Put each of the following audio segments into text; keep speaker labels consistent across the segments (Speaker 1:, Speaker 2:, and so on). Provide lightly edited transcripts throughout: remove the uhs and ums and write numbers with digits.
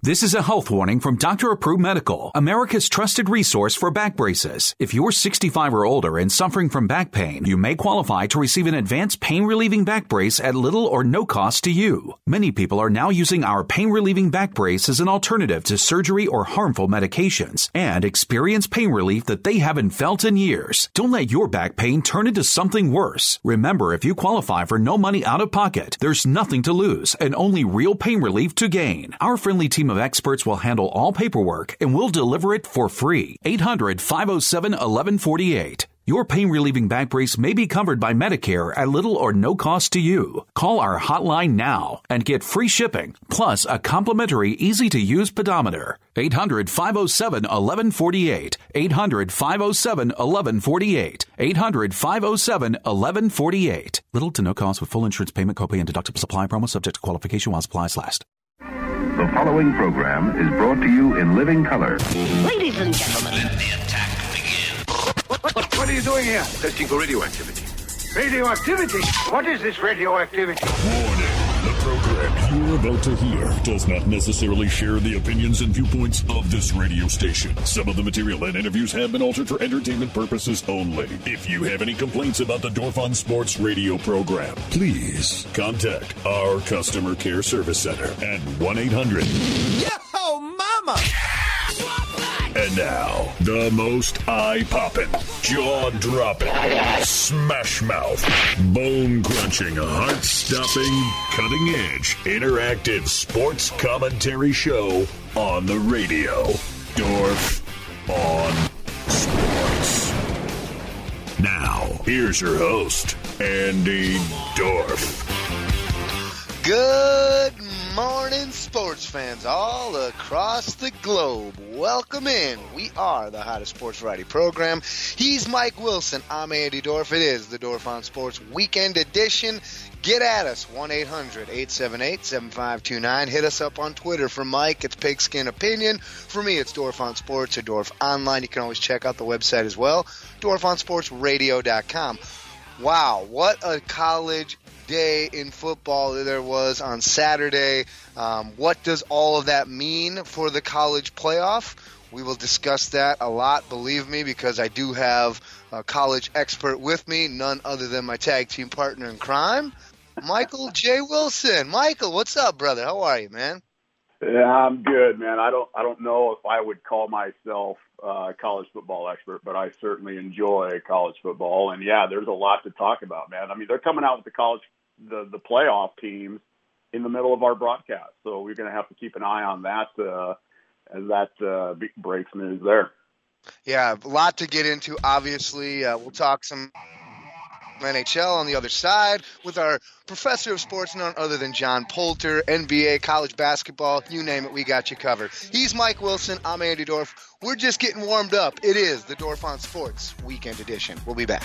Speaker 1: This is a health warning from Dr. Approved Medical, America's trusted resource for back braces. If you're 65 or older and suffering from back pain, you may qualify to receive an advanced pain-relieving back brace at little or no cost to you. Many people are now using our pain-relieving back brace as an alternative to surgery or harmful medications and experience pain relief that they haven't felt in years. Don't let your back pain turn into something worse. Remember, if you qualify for no money out of pocket, there's nothing to lose and only real pain relief to gain. Our friendly team of experts will handle all paperwork and will deliver it for free. 800-507-1148. Your pain-relieving back brace may be covered by Medicare at little or no cost to you. Call our hotline now and get free shipping, plus a complimentary, easy-to-use pedometer. 800-507-1148. 800-507-1148. 800-507-1148. Little to no cost with full insurance payment, copay, and deductible supply promo subject to qualification while supplies last.
Speaker 2: The following program is brought to you in living color.
Speaker 3: Ladies and gentlemen,
Speaker 4: let the attack begin.
Speaker 5: What are you doing here?
Speaker 4: Testing for radioactivity.
Speaker 5: Radioactivity? What is this radioactivity?
Speaker 6: Warning. The program you're about to hear does not necessarily share the opinions and viewpoints of this radio station. Some of the material and interviews have been altered for entertainment purposes only. If you have any complaints about the Dorf on Sports radio program, please contact our customer care service center at 1-800.
Speaker 7: Yo, mama!
Speaker 6: And now, the most eye-popping, jaw-dropping, smash-mouth, bone-crunching, heart-stopping, cutting-edge, interactive sports commentary show on the radio. Dorf on Sports. Now, here's your host, Andy Dorf.
Speaker 7: Good morning, sports fans all across the globe. Welcome in. We are the hottest sports variety program. He's Mike Wilson. I'm Andy Dorf. It is the Dorf on Sports Weekend Edition. Get at us, 1-800-878-7529. Hit us up on Twitter. For Mike, it's Pigskin Opinion. For me, it's Dorf on Sports or Dorf Online. You can always check out the website as well, dorfonsportsradio.com. Wow, what a college day in football there was on Saturday. What does all of that mean for the college playoff? We will discuss that a lot, believe me, because I do have a college expert with me, none other than my tag team partner in crime, Michael J. Wilson. Michael, what's up, brother? How are you, man?
Speaker 8: Yeah, I'm good, man. I don't know if I would call myself a college football expert, but I certainly enjoy college football. And yeah, there's a lot to talk about, man. I mean, they're coming out with the playoff teams in the middle of our broadcast, so we're going to have to keep an eye on that as that breaks news there.
Speaker 7: Yeah, a lot to get into. Obviously, we'll talk some NHL on the other side with our professor of sports, none other than John Poulter, NBA, college basketball, you name it, we got you covered. He's Mike Wilson. I'm Andy Dorf. We're just getting warmed up. It is the Dorf on Sports Weekend Edition. We'll be back.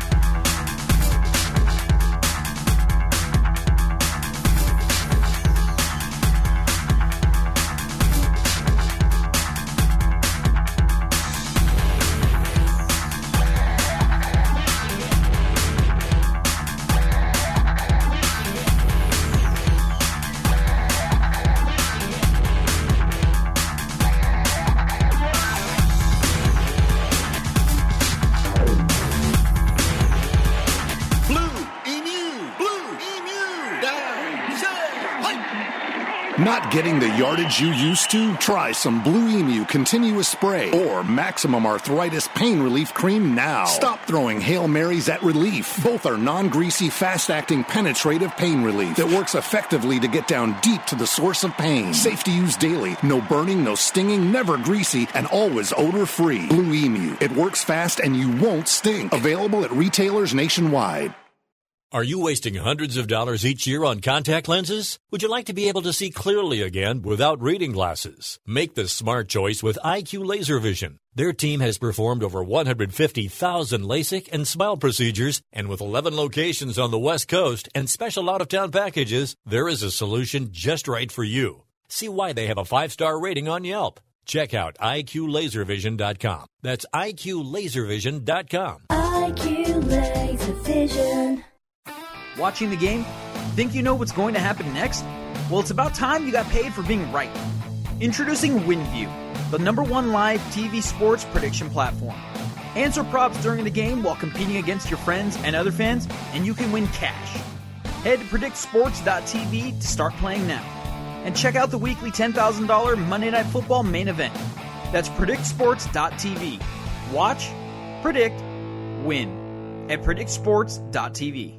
Speaker 9: Not getting the yardage you used to? Try some Blue Emu Continuous Spray or Maximum Arthritis Pain Relief Cream now. Stop throwing Hail Marys at relief. Both are non-greasy, fast-acting, penetrative pain relief that works effectively to get down deep to the source of pain. Safe to use daily. No burning, no stinging, never greasy, and always odor-free. Blue Emu. It works fast and you won't stink. Available at retailers nationwide.
Speaker 10: Are you wasting hundreds of dollars each year on contact lenses? Would you like to be able to see clearly again without reading glasses? Make the smart choice with IQ Laser Vision. Their team has performed over 150,000 LASIK and SMILE procedures, and with 11 locations on the West Coast and special out-of-town packages, there is a solution just right for you. See why they have a 5-star rating on Yelp. Check out IQLaserVision.com. That's IQLaserVision.com.
Speaker 11: IQ Laser Vision.
Speaker 12: Watching the game? Think you know what's going to happen next? Well, it's about time you got paid for being right.
Speaker 3: Introducing WinView, the #1 live TV sports prediction platform. Answer props during the game while competing against your friends and other fans, and you can win cash. Head to PredictSports.tv to start playing now. And check out the weekly $10,000 Monday Night Football main event. That's PredictSports.tv. Watch, predict, win at PredictSports.tv.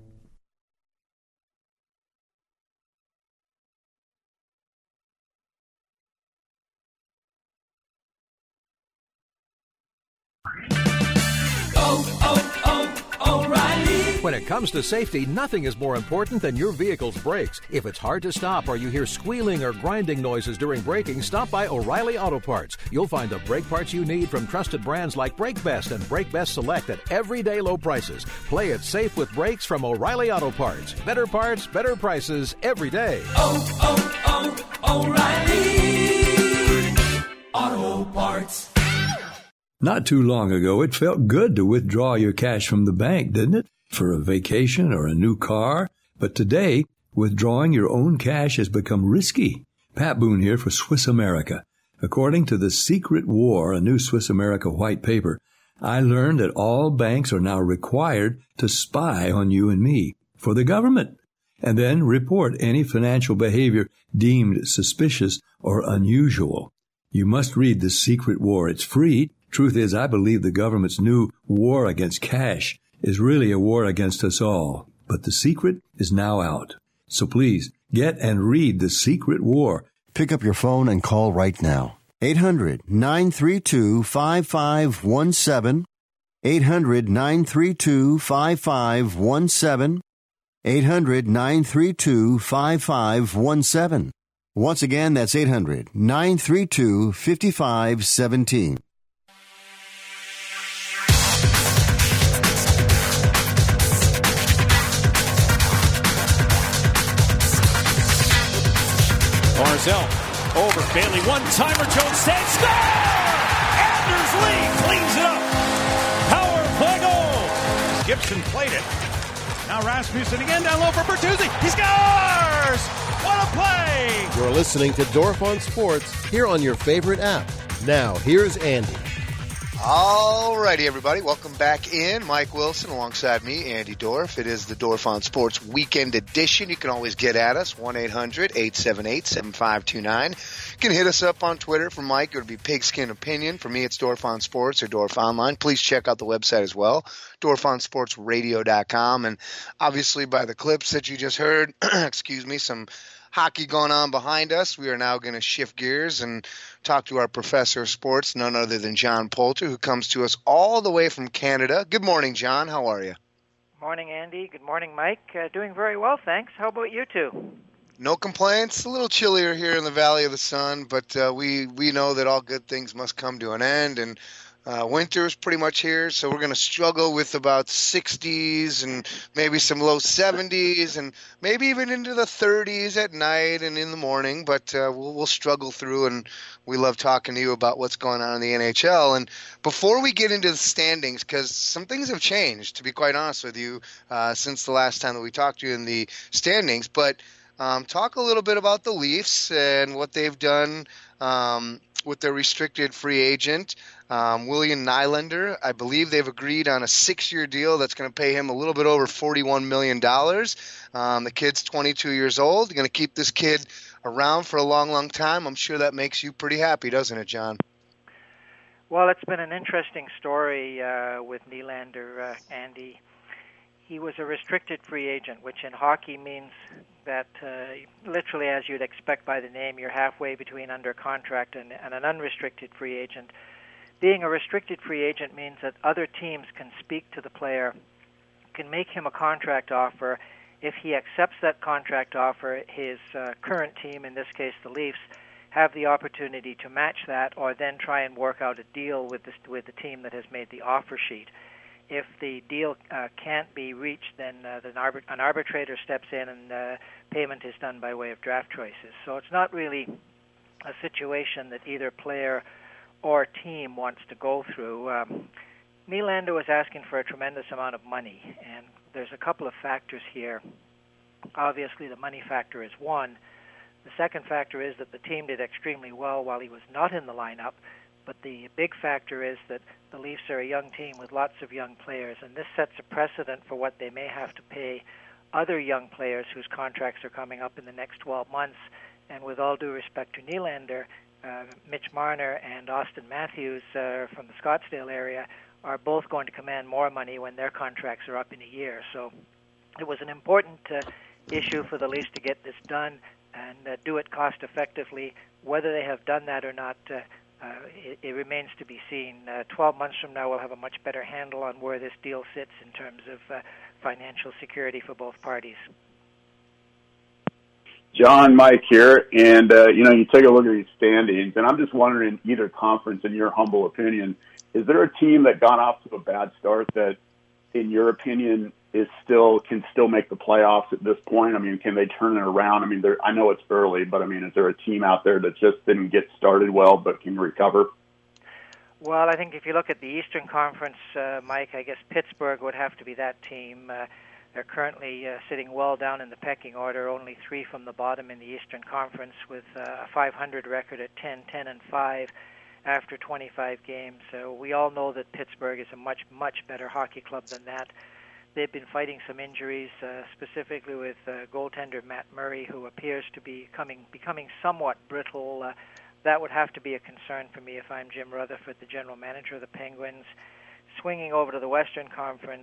Speaker 12: When it comes to safety, nothing is more important than your vehicle's brakes. If it's hard to stop or you hear squealing or grinding noises during braking, stop by O'Reilly Auto Parts. You'll find the brake parts you need from trusted brands like Brake Best and Brake Best Select at everyday low prices. Play it safe with brakes from O'Reilly Auto Parts. Better parts, better prices every day.
Speaker 13: O'Reilly Auto Parts.
Speaker 14: Not too long ago, it felt good to withdraw your cash from the bank, didn't it? For a vacation or a new car. But today, withdrawing your own cash has become risky. Pat Boone here for Swiss America. According to The Secret War, a new Swiss America white paper, I learned that all banks are now required to spy on you and me for the government, and then report any financial behavior deemed suspicious or unusual. You must read The Secret War. It's free. Truth is, I believe the government's new war against cash is really a war against us all. But the secret is now out. So please, get and read The Secret War.
Speaker 15: Pick up your phone and call right now. 800-932-5517. 800-932-5517. 800-932-5517. Once again, that's 800-932-5517.
Speaker 16: Barzell over Bailey, one-timer, Jones saves, score! Anders Lee cleans it up. Power play goal. Gibson played it. Now Rasmussen again down low for Bertuzzi. He scores! What a play!
Speaker 17: You're listening to Dorf on Sports here on your favorite app. Now, here's Andy.
Speaker 7: Alrighty, everybody. Welcome back in. Mike Wilson alongside me, Andy Dorf. It is the Dorf on Sports Weekend Edition. You can always get at us, 1-800-878-7529. You can hit us up on Twitter. For Mike, it would be Pigskin Opinion. For me, it's Dorf on Sports or Dorf Online. Please check out the website as well, DorfOnSportsRadio.com. And obviously, by the clips that you just heard, excuse me, some hockey going on behind us. We are now going to shift gears and talk to our professor of sports, none other than John Poulter, who comes to us all the way from Canada. Good morning, John. How are you?
Speaker 18: Morning, Andy. Good morning, Mike. Doing very well, thanks. How about you two?
Speaker 7: No complaints. A little chillier here in the Valley of the Sun, but we know that all good things must come to an end, and winter is pretty much here, so we're going to struggle with about 60s and maybe some low 70s and maybe even into the 30s at night and in the morning, but we'll struggle through, and we love talking to you about what's going on in the NHL. And before we get into the standings, because some things have changed, to be quite honest with you, since the last time that we talked to you in the standings, but talk a little bit about the Leafs and what they've done with their restricted free agent, William Nylander. I believe they've agreed on a 6-year deal that's going to pay him a little bit over $41 million. The kid's 22 years old. You're going to keep this kid around for a long, long time. I'm sure that makes you pretty happy, doesn't it, John?
Speaker 18: Well, it's been an interesting story with Nylander, Andy. He was a restricted free agent, which in hockey means that literally, as you'd expect by the name, you're halfway between under contract and an unrestricted free agent. Being a restricted free agent means that other teams can speak to the player, can make him a contract offer. If he accepts that contract offer, his current team, in this case the Leafs, have the opportunity to match that or then try and work out a deal with the team that has made the offer sheet. If the deal can't be reached, then an arbitrator steps in and payment is done by way of draft choices. So it's not really a situation that either player or team wants to go through. Nylander was asking for a tremendous amount of money, and there's a couple of factors here. Obviously, the money factor is one, The second factor is that the team did extremely well while he was not in the lineup, but the big factor is that the Leafs are a young team with lots of young players, and this sets a precedent for what they may have to pay other young players whose contracts are coming up in the next 12 months. And with all due respect to Nylander, Mitch Marner and Austin Matthews from the Scottsdale area are both going to command more money when their contracts are up in a year. So it was an important issue for the Leafs to get this done and do it cost effectively. Whether they have done that or not, it remains to be seen. 12 months from now, we'll have a much better handle on where this deal sits in terms of financial security for both parties.
Speaker 8: John, Mike here, and you take a look at these standings, and I'm just wondering, either conference, in your humble opinion, is there a team that got off to a bad start that, in your opinion, can still make the playoffs at this point? I mean, can they turn it around? I mean, I know it's early, but I mean, is there a team out there that just didn't get started well but can recover?
Speaker 18: Well, I think if you look at the Eastern Conference, Mike, I guess Pittsburgh would have to be that team. They're currently sitting well down in the pecking order, only 3 from the bottom in the Eastern Conference, with a .500 record at 10-10-5 after 25 games. So we all know that Pittsburgh is a much, much better hockey club than that. They've been fighting some injuries, specifically with goaltender Matt Murray, who appears to be becoming somewhat brittle. That would have to be a concern for me if I'm Jim Rutherford, the general manager of the Penguins. Swinging over to the Western Conference,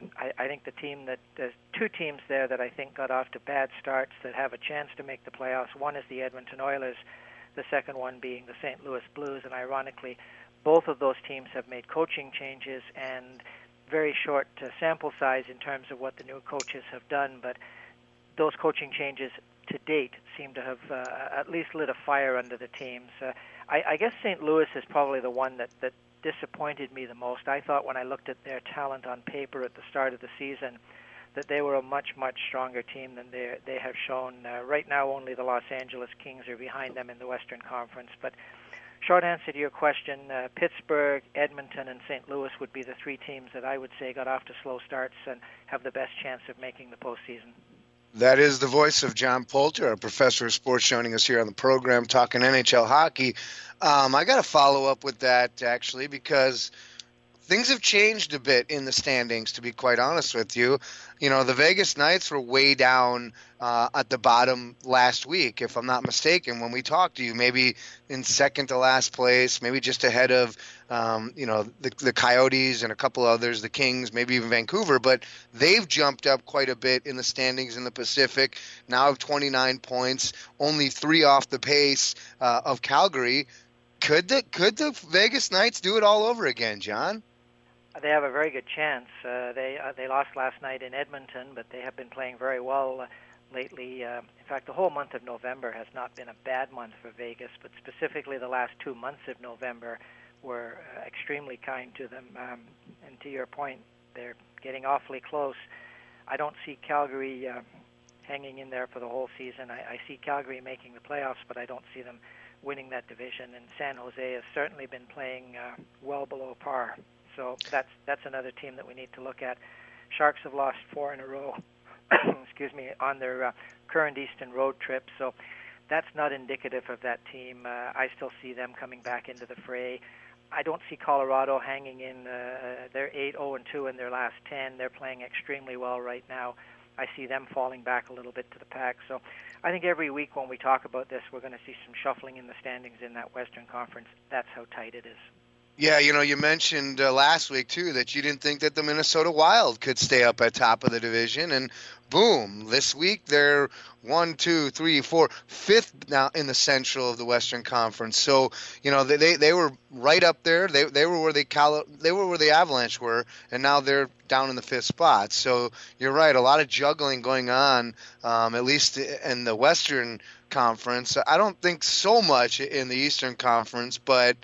Speaker 18: I think there's 2 teams there that I think got off to bad starts that have a chance to make the playoffs. One is the Edmonton Oilers, the second one being the St. Louis Blues, and ironically, both of those teams have made coaching changes and very short sample size in terms of what the new coaches have done, but those coaching changes to date seem to have at least lit a fire under the teams. I guess St. Louis is probably the one that disappointed me the most. I thought when I looked at their talent on paper at the start of the season that they were a much, much stronger team than they have shown. Right now, only the Los Angeles Kings are behind them in the Western Conference. But short answer to your question, Pittsburgh, Edmonton, and St. Louis would be the 3 teams that I would say got off to slow starts and have the best chance of making the postseason.
Speaker 7: That is the voice of John Poulter, a professor of sports, joining us here on the program talking NHL hockey. I got to follow up with that, actually, because things have changed a bit in the standings, to be quite honest with you. You know, the Vegas Knights were way down at the bottom last week, if I'm not mistaken, when we talked to you, maybe in second to last place, maybe just ahead of, the Coyotes and a couple others, the Kings, maybe even Vancouver. But they've jumped up quite a bit in the standings in the Pacific, now have 29 points, only 3 off the pace of Calgary. Could the Vegas Knights do it all over again, John?
Speaker 18: They have a very good chance. They lost last night in Edmonton, but they have been playing very well lately. In fact, the whole month of November has not been a bad month for Vegas, but specifically the last 2 months of November were extremely kind to them. And to your point, they're getting awfully close. I don't see Calgary hanging in there for the whole season. I see Calgary making the playoffs, but I don't see them winning that division. And San Jose has certainly been playing well below par. So that's another team that we need to look at. Sharks have lost 4 in a row, on their current Eastern road trip. So that's not indicative of that team. I still see them coming back into the fray. I don't see Colorado hanging in. They're 8-0-2 in their last 10. They're playing extremely well right now. I see them falling back a little bit to the pack. So I think every week when we talk about this, we're going to see some shuffling in the standings in that Western Conference. That's how tight it is.
Speaker 7: Yeah, you mentioned last week, too, that you didn't think that the Minnesota Wild could stay up at top of the division. And boom, this week they're 1, 2, 3, 4, 5th now in the Central of the Western Conference. So, they were right up there. They were where the Avalanche were, and now they're down in the 5th spot. So you're right, a lot of juggling going on, at least in the Western Conference. I don't think so much in the Eastern Conference, but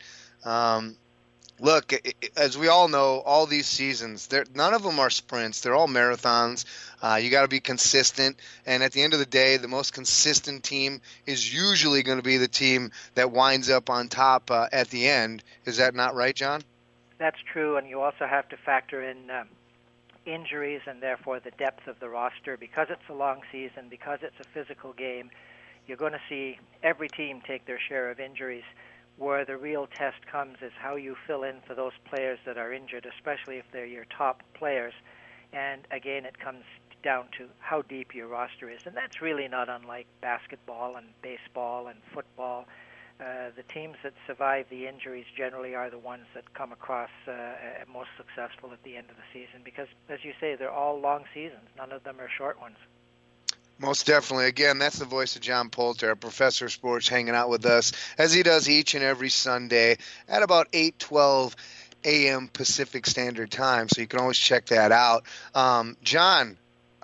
Speaker 7: look, as we all know, all these seasons, none of them are sprints. They're all marathons. You got to be consistent. And at the end of the day, the most consistent team is usually going to be the team that winds up on top at the end. Is that not right, John?
Speaker 18: That's true. And you also have to factor in injuries and therefore the depth of the roster. Because it's a long season, because it's a physical game, you're going to see every team take their share of injuries. Where the real test comes is how you fill in for those players that are injured, especially if they're your top players. And again, it comes down to how deep your roster is. And that's really not unlike basketball and baseball and football. The teams that survive the injuries generally are the ones that come across most successful at the end of the season because, as you say, they're all long seasons. None of them are short ones.
Speaker 7: Most definitely. Again, that's the voice of John Poulter, a professor of sports, hanging out with us, as he does each and every Sunday at about 8:12 a.m. Pacific Standard Time. So you can always check that out. John,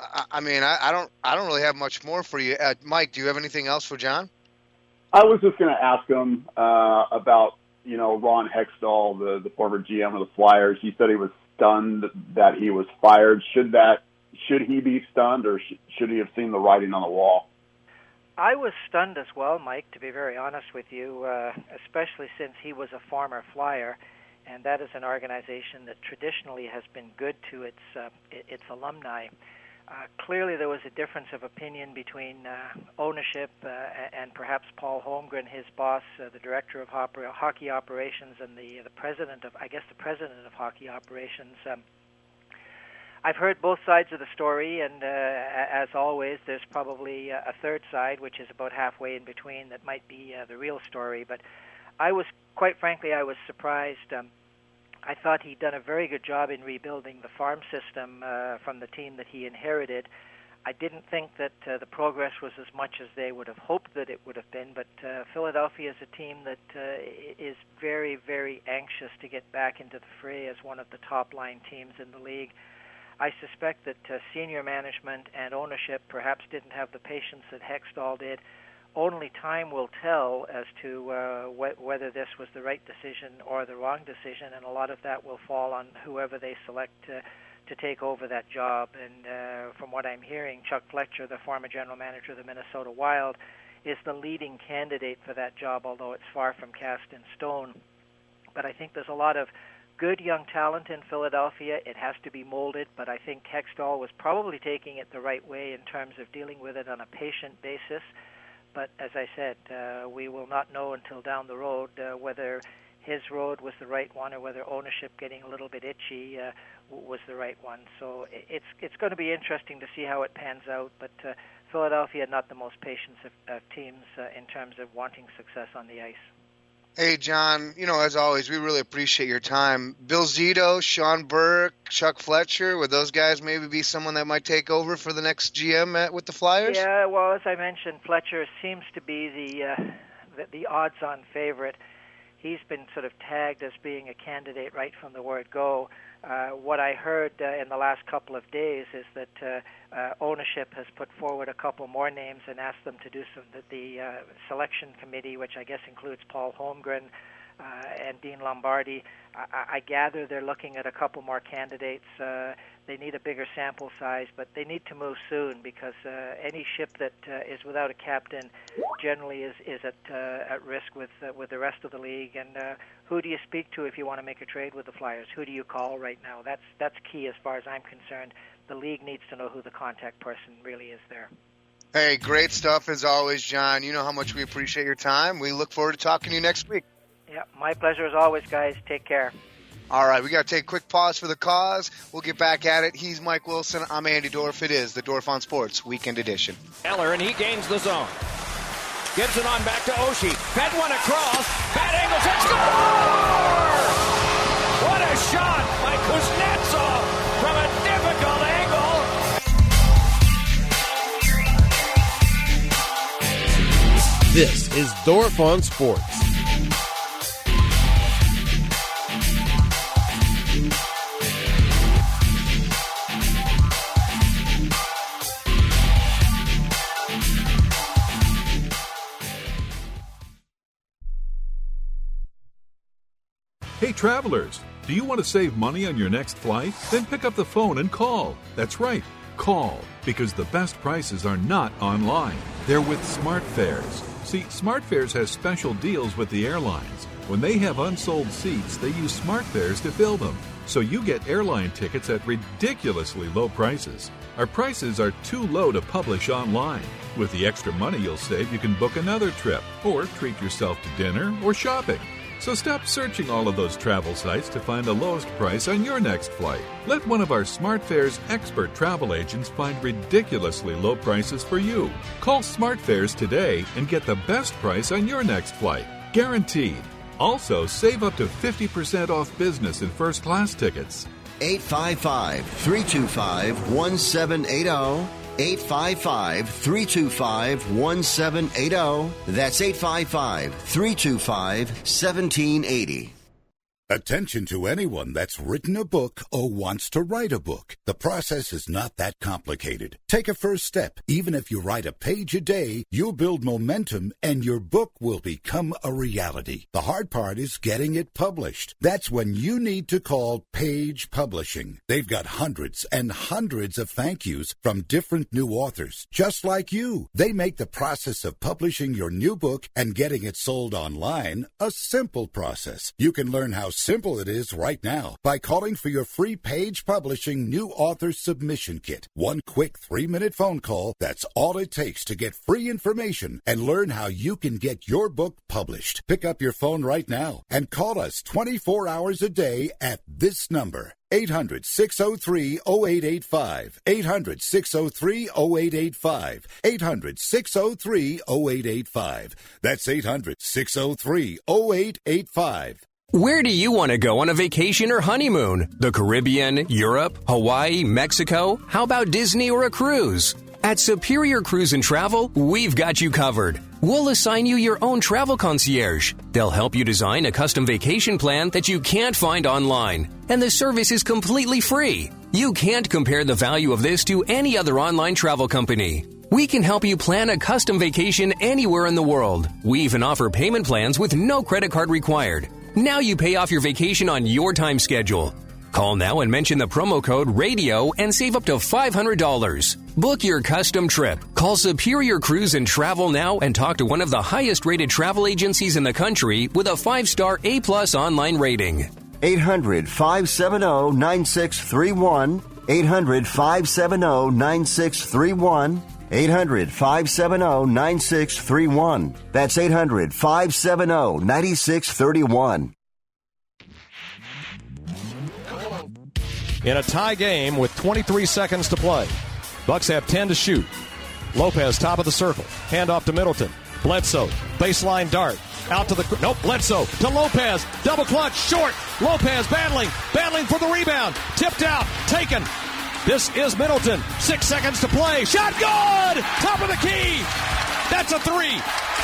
Speaker 7: I don't really have much more for you. Mike, do you have anything else for John?
Speaker 8: I was just going to ask him about, Ron Hextall, the former GM of the Flyers. He said he was stunned that he was fired. Should he be stunned, or should he have seen the writing on the wall?
Speaker 18: I was stunned as well, Mike, to be very honest with you, especially since he was a former Flyer, and that is an organization that traditionally has been good to its alumni. Clearly there was a difference of opinion between ownership and perhaps Paul Holmgren, his boss, the director of hockey operations, and the president of hockey operations. I've heard both sides of the story, and as always, there's probably a third side, which is about halfway in between, that might be the real story. But quite frankly, I was surprised. I thought he'd done a very good job in rebuilding the farm system from the team that he inherited. I didn't think that the progress was as much as they would have hoped that it would have been, but Philadelphia is a team that is very, very anxious to get back into the fray as one of the top-line teams in the league. I suspect that senior management and ownership perhaps didn't have the patience that Hextall did. Only time will tell as to whether this was the right decision or the wrong decision, and a lot of that will fall on whoever they select to take over that job. And from what I'm hearing, Chuck Fletcher, the former general manager of the Minnesota Wild, is the leading candidate for that job, although it's far from cast in stone. But I think there's a lot of good young talent in Philadelphia. It has to be molded, but I think Hextall was probably taking it the right way in terms of dealing with it on a patient basis. But as I said, we will not know until down the road whether his road was the right one or whether ownership getting a little bit itchy was the right one. So it's going to be interesting to see how it pans out. But Philadelphia, not the most patient of teams in terms of wanting success on the ice.
Speaker 7: Hey, John, as always, we really appreciate your time. Bill Zito, Sean Burke, Chuck Fletcher, would those guys maybe be someone that might take over for the next GM with the Flyers?
Speaker 18: Yeah, well, as I mentioned, Fletcher seems to be the odds-on favorite. He's been sort of tagged as being a candidate right from the word go. What I heard in the last couple of days is that ownership has put forward a couple more names and asked them to do the selection committee, which I guess includes Paul Holmgren and Dean Lombardi. I gather they're looking at a couple more candidates. They need a bigger sample size, but they need to move soon because any ship that is without a captain generally is at risk with the rest of the league. And who do you speak to if you want to make a trade with the Flyers? Who do you call right now? That's key as far as I'm concerned. The league needs to know who the contact person really is there.
Speaker 7: Hey, great stuff as always, John. You know how much we appreciate your time. We look forward to talking to you next week.
Speaker 18: Yeah, my pleasure as always, guys. Take care.
Speaker 7: All right, we got to take a quick pause for the cause. We'll get back at it. He's Mike Wilson. I'm Andy Dorf. It is the Dorf on Sports Weekend Edition.
Speaker 16: Eller, and he gains the zone. Gives it on back to Oshie. Fed one across. Bad angles and score! What a shot by Kuznetsov from a difficult angle.
Speaker 17: This is Dorf on Sports.
Speaker 19: Hey travelers, do you want to save money on your next flight? Then pick up the phone and call. That's right, call, because the best prices are not online. They're with SmartFares. See, SmartFares has special deals with the airlines. When they have unsold seats, they use SmartFares to fill them. so you get airline tickets at ridiculously low prices. Our prices are too low to publish online. With the extra money you'll save, you can book another trip or treat yourself to dinner or shopping. So stop searching all of those travel sites to find the lowest price on your next flight. Let one of our SmartFares expert travel agents find ridiculously low prices for you. Call SmartFares today and get the best price on your next flight. Guaranteed. Also, save up to 50% off business and first class tickets.
Speaker 15: 855-325-1780. 855-325-1780. That's 855-325-1780.
Speaker 20: Attention to anyone that's written a book or wants to write a book. The process is not that complicated. Take a first step. Even if you write a page a day, you'll build momentum and your book will become a reality. The hard part is getting it published. That's when you need to call Page Publishing. They've got hundreds and hundreds of thank yous from different new authors, just like you. They make the process of publishing your new book and getting it sold online a simple process. You can learn how simple it is right now by calling for your free Page Publishing New Author Submission Kit. One quick 3-minute phone call, that's all it takes to get free information and learn how you can get your book published. Pick up your phone right now and call us 24 hours a day at this number. 800-603-0885. 800-603-0885. 800-603-0885. That's 800-603-0885.
Speaker 21: Where do you want to go on a vacation or honeymoon? The Caribbean, Europe, Hawaii, Mexico? How about Disney or a cruise? At Superior Cruise and Travel, we've got you covered. We'll assign you your own travel concierge. They'll help you design a custom vacation plan that you can't find online. And the service is completely free. You can't compare the value of this to any other online travel company. We can help you plan a custom vacation anywhere in the world. We even offer payment plans with no credit card required. Now you pay off your vacation on your time schedule. Call now and mention the promo code RADIO and save up to $500. Book your custom trip. Call Superior Cruise and Travel now and talk to one of the highest rated travel agencies in the country with a 5-star A+ online rating.
Speaker 15: 800-570-9631. 800-570-9631. 800-570-9631. That's 800-570-9631.
Speaker 16: In a tie game with 23 seconds to play. Bucks have 10 to shoot. Lopez, top of the circle. Handoff to Middleton. Bledsoe, baseline dart. Out to the... Nope, Bledsoe to Lopez. Double clutch, short. Lopez battling for the rebound. Tipped out, taken. This is Middleton. 6 seconds to play. Shot good! Top of the key. That's a three.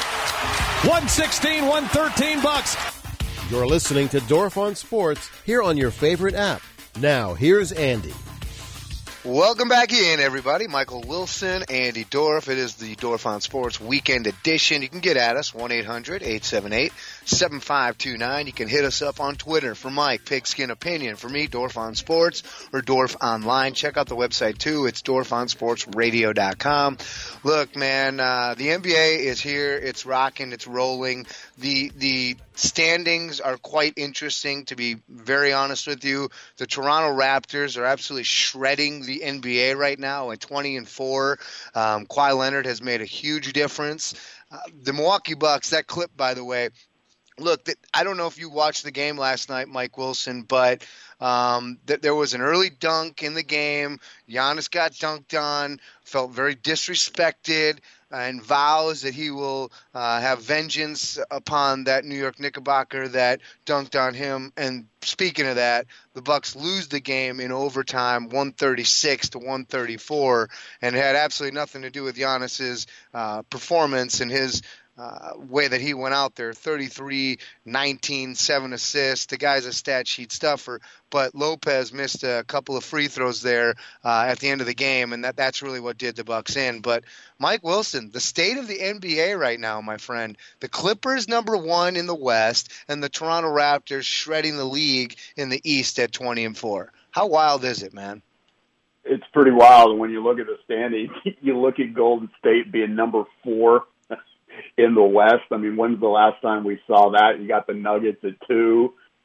Speaker 16: 116-113 Bucks.
Speaker 17: You're listening to Dorf on Sports here on your favorite app. Now, here's Andy.
Speaker 7: Welcome back in, everybody. Michael Wilson, Andy Dorf. It is the Dorf on Sports Weekend Edition. You can get at us, 1-800-878-7529. You can hit us up on Twitter for Mike, Pigskin Opinion. For me, Dorf on Sports or Dorf Online. Check out the website, too. It's DorfOnSportsRadio.com. Look, man, the NBA is here. It's rocking. It's rolling. The standings are quite interesting, to be very honest with you. The Toronto Raptors are absolutely shredding the NBA right now at 20-4. Kawhi Leonard has made a huge difference. The Milwaukee Bucks, that clip, by the way, look, I don't know if you watched the game last night, Mike Wilson, but there was an early dunk in the game. Giannis got dunked on, felt very disrespected, and vows that he will have vengeance upon that New York Knickerbocker that dunked on him. And speaking of that, the Bucks lose the game in overtime, 136-134, and it had absolutely nothing to do with Giannis's performance and his way that he went out there. 33, 19, 7 assists. The guy's a stat sheet stuffer, but Lopez missed a couple of free throws there at the end of the game, and that's really what did the Bucks in. But Mike Wilson, the state of the NBA right now, my friend, the Clippers #1 in the West, and the Toronto Raptors shredding the league in the East at 20-4. How wild is it, man?
Speaker 8: It's pretty wild. And when you look at the standings, you look at Golden State being number 4 in the West. I mean, when's the last time we saw that? You got the Nuggets at 2.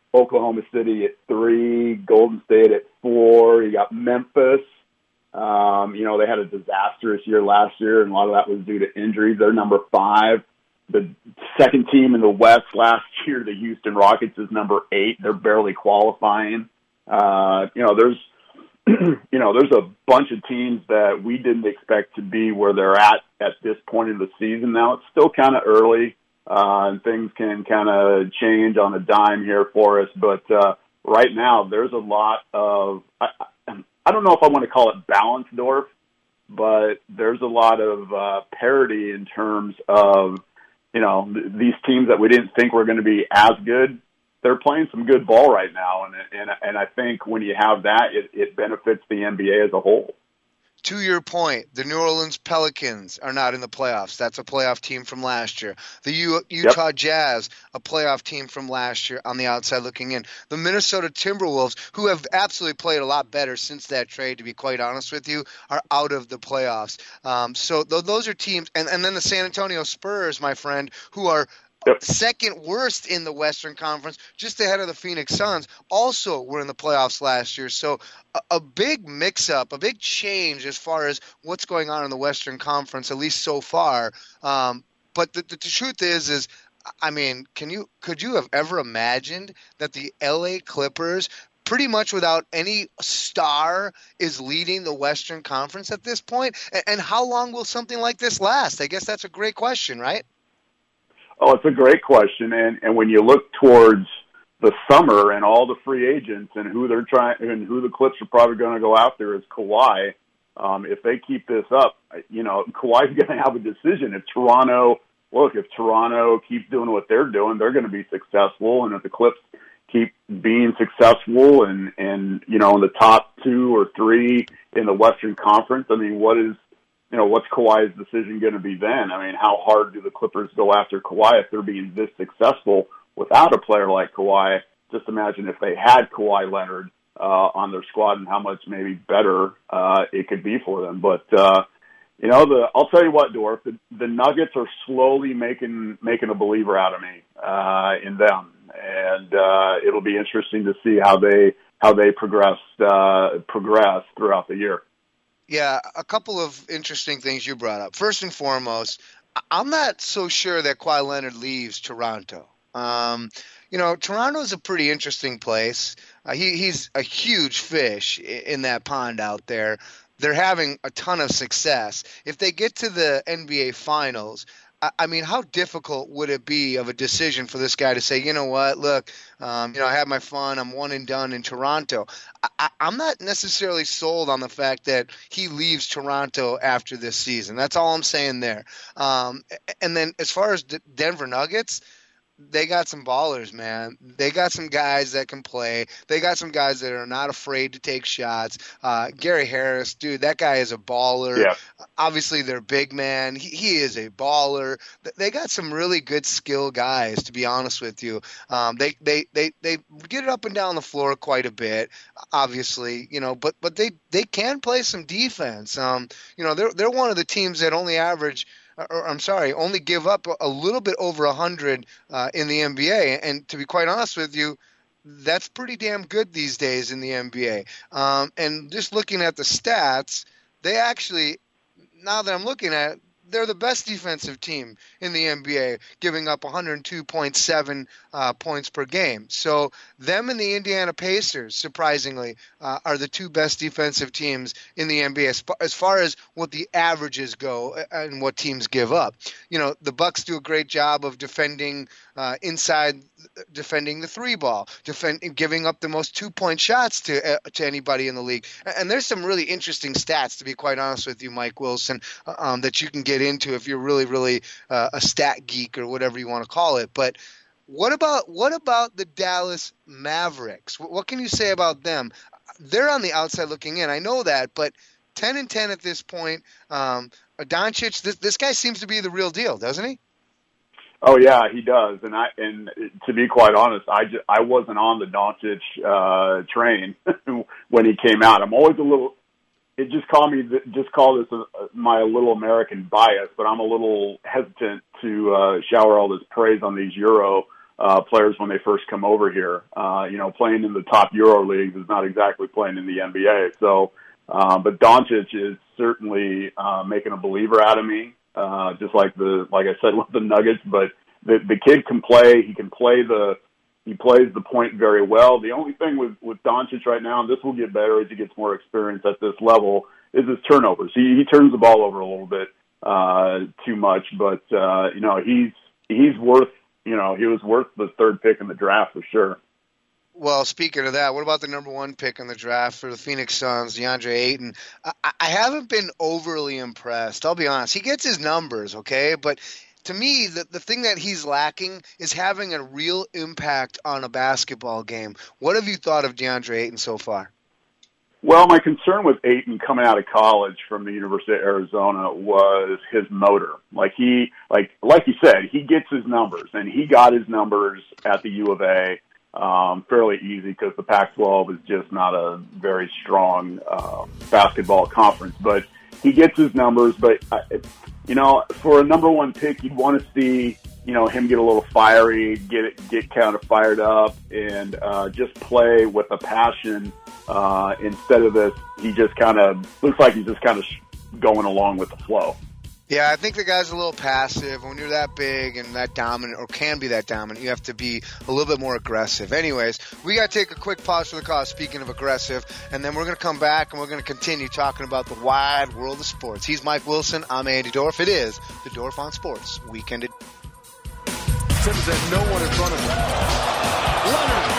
Speaker 8: Oklahoma City at 3, Golden State at 4. You got Memphis. They had a disastrous year last year, and a lot of that was due to injuries. They're number 5. The second team in the West last year, the Houston Rockets, is number 8. They're barely qualifying. There's a bunch of teams that we didn't expect to be where they're at this point in the season. Now it's still kind of early, and things can kind of change on a dime here for us. But right now, there's a lot of I don't know if I want to call it balance, Dorf, but there's a lot of parity in terms of these teams that we didn't think were going to be as good. They're playing some good ball right now, and I think when you have that, it benefits the NBA as a whole.
Speaker 7: To your point, the New Orleans Pelicans are not in the playoffs. That's a playoff team from last year. The Utah Jazz, a playoff team from last year on the outside looking in. The Minnesota Timberwolves, who have absolutely played a lot better since that trade, to be quite honest with you, are out of the playoffs. So those are teams. And then the San Antonio Spurs, my friend, who are second worst in the Western Conference, just ahead of the Phoenix Suns, also were in the playoffs last year. So a big mix-up, a big change as far as what's going on in the Western Conference, at least so far. But the truth is, I mean, could you have ever imagined that the LA Clippers, pretty much without any star, is leading the Western Conference at this point? And how long will something like this last? I guess that's a great question, right?
Speaker 8: Oh, it's a great question, and when you look towards the summer and all the free agents and who they're trying and who the Clips are probably going to go after is Kawhi. If they keep this up, Kawhi's going to have a decision. If Toronto keeps doing what they're doing, they're going to be successful, and if the Clips keep being successful and in the top 2 or 3 in the Western Conference, I mean, what's Kawhi's decision going to be then? I mean, how hard do the Clippers go after Kawhi if they're being this successful without a player like Kawhi? Just imagine if they had Kawhi Leonard on their squad and how much maybe better it could be for them. But, I'll tell you what, Dorf, the Nuggets are slowly making a believer out of me in them. And it'll be interesting to see how they progress throughout the year.
Speaker 7: Yeah, a couple of interesting things you brought up. First and foremost, I'm not so sure that Kawhi Leonard leaves Toronto. Toronto's a pretty interesting place. He's a huge fish in that pond out there. They're having a ton of success. If they get to the NBA Finals, I mean, how difficult would it be of a decision for this guy to say, you know what, look, I had my fun. I'm one and done in Toronto. I'm not necessarily sold on the fact that he leaves Toronto after this season. That's all I'm saying there. And then as far as Denver Nuggets, they got some ballers, man. They got some guys that can play. They got some guys that are not afraid to take shots. Gary Harris, dude, that guy is a baller. Yeah. Obviously, their big man, he is a baller. They got some really good skill guys, to be honest with you. They get it up and down the floor quite a bit, obviously, but they can play some defense. They're one of the teams that only give up a little bit over 100 in the NBA. And to be quite honest with you, that's pretty damn good these days in the NBA. And just looking at the stats, they actually, now that I'm looking at it, they're the best defensive team in the NBA, giving up 102.7 points per game. So them and the Indiana Pacers, surprisingly, are the 2 best defensive teams in the NBA as far as what the averages go and what teams give up. The Bucks do a great job of defending inside, defending the 3-ball, giving up the most 2-point shots to anybody in the league. And there's some really interesting stats, to be quite honest with you, Mike Wilson, that you can get into if you're really, really a stat geek or whatever you want to call it. But what about the Dallas Mavericks? What can you say about them? They're on the outside looking in. I know that, but 10-10 at this point. Doncic, this guy seems to be the real deal, doesn't he?
Speaker 8: Oh yeah, he does. And to be quite honest, I wasn't on the Doncic train when he came out. I'm always a little. It just call this my little American bias, but I'm a little hesitant to shower all this praise on these Euro players when they first come over here. Playing in the top Euro leagues is not exactly playing in the NBA. So, but Doncic is certainly making a believer out of me, just like I said with the Nuggets. But the kid can play. He plays the point very well. The only thing with Doncic right now, and this will get better as he gets more experience at this level, is his turnovers. He turns the ball over a little bit too much, but he's worth. He was worth the third pick in the draft for sure.
Speaker 7: Well, speaking of that, what about the number 1 pick in the draft for the Phoenix Suns, DeAndre Ayton? I haven't been overly impressed. I'll be honest. He gets his numbers, okay, but to me, the thing that he's lacking is having a real impact on a basketball game. What have you thought of DeAndre Ayton so far?
Speaker 8: Well, my concern with Ayton coming out of college from the University of Arizona was his motor. Like you said, he gets his numbers, and he got his numbers at the U of A fairly easy because the Pac-12 is just not a very strong basketball conference. But he gets his numbers. But for a number 1 pick, you'd want to see him get a little fiery, get kind of fired up, and just play with a passion. Instead of this, he just kind of looks like he's just kind of going along with the flow.
Speaker 7: Yeah, I think the guy's a little passive. When you're that big and that dominant, or can be that dominant, you have to be a little bit more aggressive. Anyways, we got to take a quick pause for the cause, speaking of aggressive, and then we're going to come back and we're going to continue talking about the wide world of sports. He's Mike Wilson. I'm Andy Dorf. It is the Dorf on Sports Weekend.
Speaker 1: Simmons has no one in front of him. Leonard.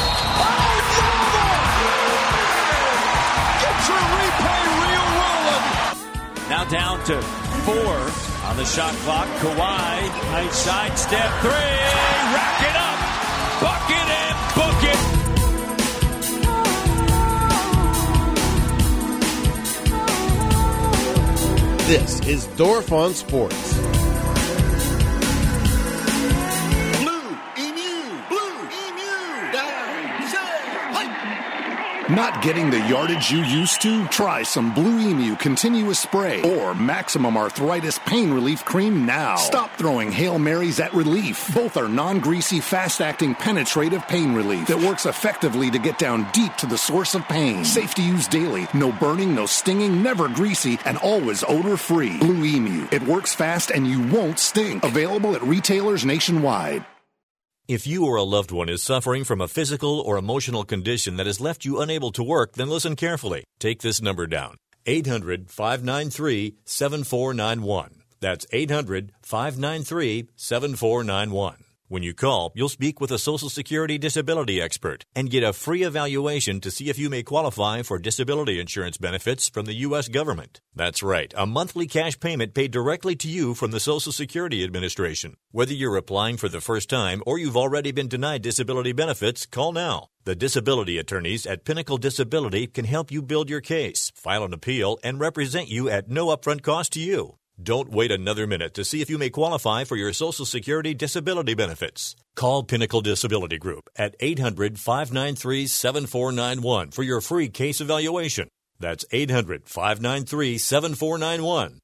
Speaker 1: Get your replay reel rolling.
Speaker 16: Now down to 4 on the shot clock. Kawhi, nice sidestep 3. Rack it up. Bucket and book
Speaker 17: it. This is Dorf on Sports.
Speaker 9: Not getting the yardage you used to? Try some Blue Emu Continuous Spray or Maximum Arthritis Pain Relief Cream now. Stop throwing Hail Marys at relief. Both are non-greasy, fast-acting, penetrative pain relief that works effectively to get down deep to the source of pain. Safe to use daily. No burning, no stinging, never greasy, and always odor-free. Blue Emu. It works fast and you won't stink. Available at retailers nationwide.
Speaker 10: If you or a loved one is suffering from a physical or emotional condition that has left you unable to work, then listen carefully. Take this number down. 800-593-7491. That's 800-593-7491. When you call, you'll speak with a Social Security disability expert and get a free evaluation to see if you may qualify for disability insurance benefits from the U.S. government. That's right, a monthly cash payment paid directly to you from the Social Security Administration. Whether you're applying for the first time or you've already been denied disability benefits, call now. The disability attorneys at Pinnacle Disability can help you build your case, file an appeal, and represent you at no upfront cost to you. Don't wait another minute to see if you may qualify for your Social Security disability benefits. Call Pinnacle Disability Group at 800-593-7491 for your free case evaluation. That's 800-593-7491.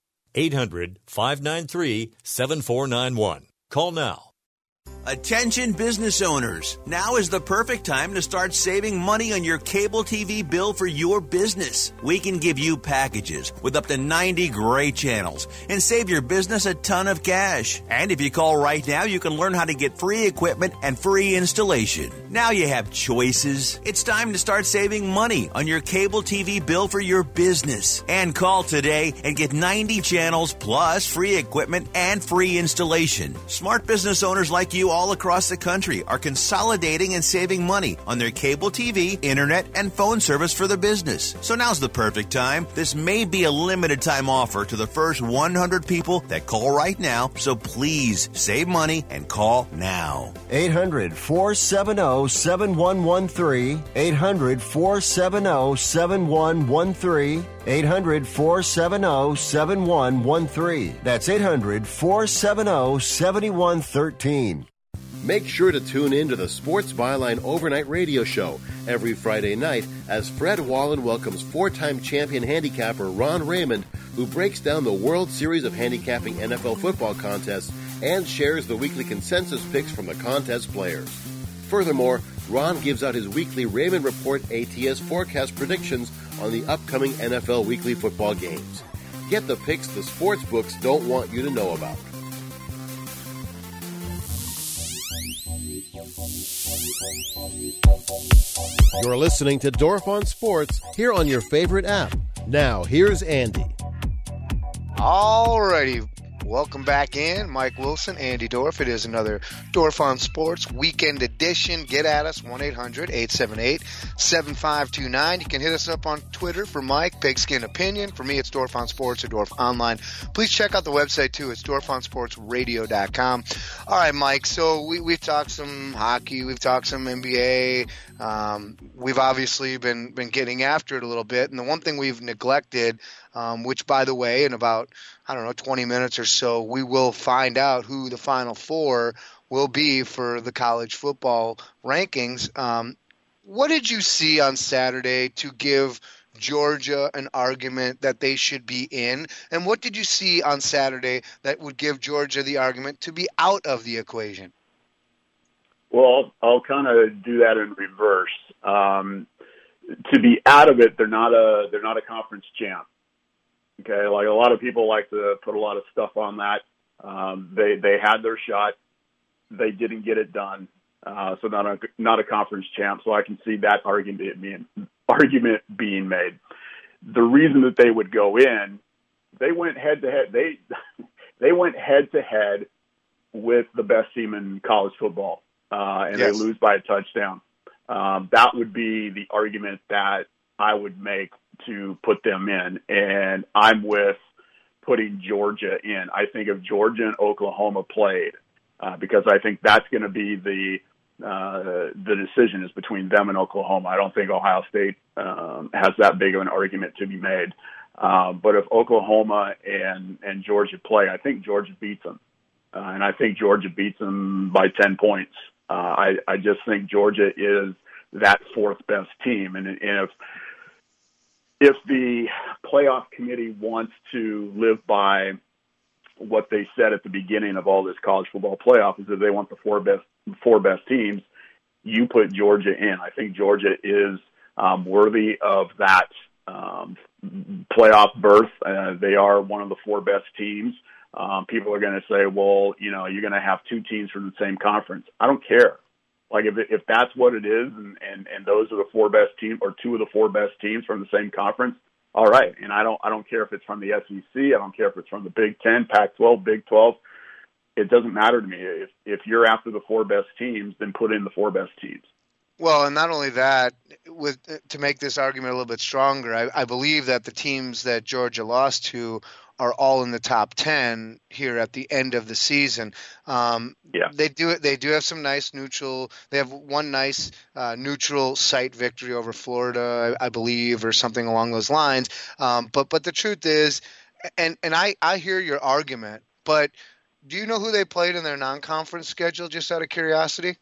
Speaker 10: 800-593-7491. Call now.
Speaker 22: Attention business owners. Now is the perfect time to start saving money on your cable TV bill for your business. We can give you packages with up to 90 great channels and save your business a ton of cash. And if you call right now, you can learn how to get free equipment and free installation. Now you have choices. It's time to start saving money on your cable TV bill for your business. And call today and get 90 channels plus free equipment and free installation. Smart business owners like you all across the country are consolidating and saving money on their cable TV, internet, and phone service for their business. So now's the perfect time. This may be a limited time offer to the first 100 people that call right now, so please save money and call now.
Speaker 15: 800-470-7113. 800-470-7113. 800-470-7113. That's 800-470-7113.
Speaker 17: Make sure to tune in to the Sports Byline Overnight Radio Show every Friday night as Fred Wallen welcomes four-time champion handicapper Ron Raymond, who breaks down the World Series of Handicapping NFL football contests and shares the weekly consensus picks from the contest players. Furthermore, Ron gives out his weekly Raymond Report ATS forecast predictions on the upcoming NFL weekly football games. Get the picks the sports books don't want you to know about. You're listening to Dorf on Sports here on your favorite app. Now, here's Andy.
Speaker 7: Alrighty, welcome back in. Mike Wilson, Andy Dorf. It is another Dorf on Sports weekend edition. Get at us, 1-800-878-7529. You can hit us up on Twitter for Mike, Pigskin Opinion. For me, it's Dorf on Sports or Dorf Online. Please check out the website, too. It's dorfonsportsradio.com. All right, Mike, so we've talked some hockey. We've talked some NBA. We've obviously been getting after it a little bit. And the one thing we've neglected, which, by the way, in about 20 minutes or so, we will find out who the Final Four will be for the college football rankings. What did you see on Saturday to give Georgia an argument that they should be in? And what did you see on Saturday that would give Georgia the argument to be out of the equation?
Speaker 8: Well, I'll kind of do that in reverse. To be out of it, they're not a conference champ. Okay, like a lot of people like to put a lot of stuff on that. They had their shot, they didn't get it done. So not a conference champ. So I can see that argument being made. The reason that they would go in, they went head to head. They went head to head with the best team in college football, and
Speaker 7: Yes.
Speaker 8: they lose by a touchdown. That would be the argument that I would make to put them in, and I'm with putting Georgia in. I think if Georgia and Oklahoma played, because I think that's going to be the decision is between them and Oklahoma. I don't think Ohio State has that big of an argument to be made. But if Oklahoma and Georgia play, I think Georgia beats them. And I think Georgia beats them by 10 points. I just think Georgia is that fourth best team. And if the playoff committee wants to live by what they said at the beginning of all this college football playoff, is that they want the four best teams, you put Georgia in. I think Georgia is worthy of that playoff berth. They are one of the four best teams. People are going to say, well, you're going to have two teams from the same conference. I don't care. Like if that's what it is, and those are the four best teams or two of the four best teams from the same conference, all right. And I don't care if it's from the SEC. I don't care if it's from the Big Ten, Pac-12, Big 12. It doesn't matter to me. If you're after the four best teams, then put in the four best teams.
Speaker 7: Well, and not only that, to make this argument a little bit stronger, I believe that the teams that Georgia lost to are all in the top 10 here at the end of the season. They do have some nice neutral. They have one nice neutral site victory over Florida, I believe, or something along those lines. But the truth is, and I hear your argument, but do you know who they played in their non-conference schedule, just out of curiosity?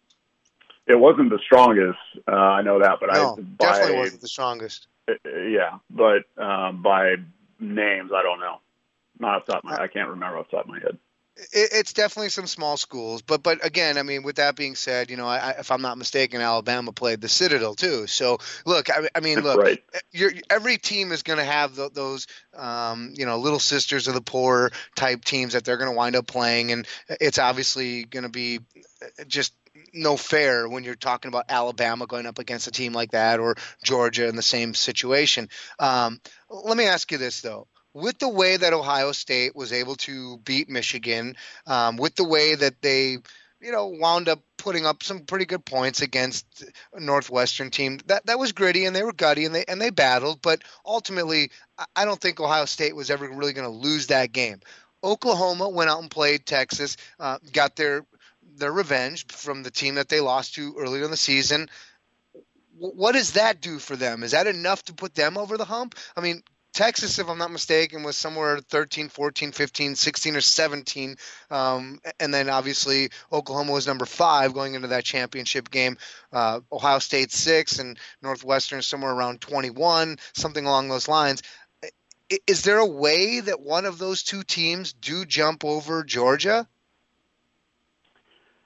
Speaker 8: It wasn't the strongest. I know that, but
Speaker 7: definitely wasn't the strongest.
Speaker 8: Yeah, but by names, I don't know. Not off the top of my head. I can't remember off the top of my head.
Speaker 7: It's definitely some small schools, but again, I mean, with that being said, if I'm not mistaken, Alabama played the Citadel too. So look, look,
Speaker 8: right.
Speaker 7: Every team is going to have those, little sisters of the poor type teams that they're going to wind up playing, and it's obviously going to be just no fair when you're talking about Alabama going up against a team like that, or Georgia in the same situation. Let me ask you this though. With the way that Ohio State was able to beat Michigan, with the way that they, wound up putting up some pretty good points against a Northwestern team, that was gritty and they were gutty and they battled, but ultimately I don't think Ohio State was ever really going to lose that game. Oklahoma went out and played Texas, got their revenge from the team that they lost to earlier in the season. What does that do for them? Is that enough to put them over the hump? I mean, Texas, if I'm not mistaken, was somewhere 13, 14, 15, 16, or 17. And then obviously Oklahoma was number 5 going into that championship game. Ohio State 6 and Northwestern somewhere around 21, something along those lines. Is there a way that one of those two teams do jump over Georgia?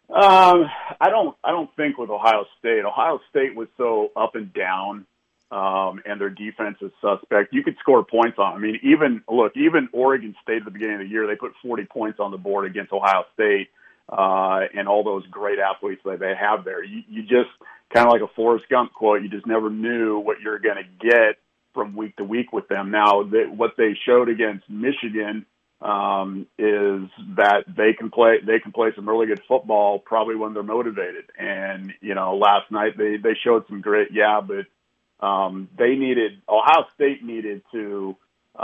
Speaker 8: I don't think with Ohio State. Ohio State was so up and down, and their defense is suspect. You could score points on. I mean, even Oregon State at the beginning of the year, they put 40 points on the board against Ohio State, and all those great athletes that they have there. You just kind of like a Forrest Gump quote. You just never knew what you're going to get from week to week with them. Now, what they showed against Michigan is that they can play some really good football probably when they're motivated. And, last night they showed some grit, but Ohio State needed to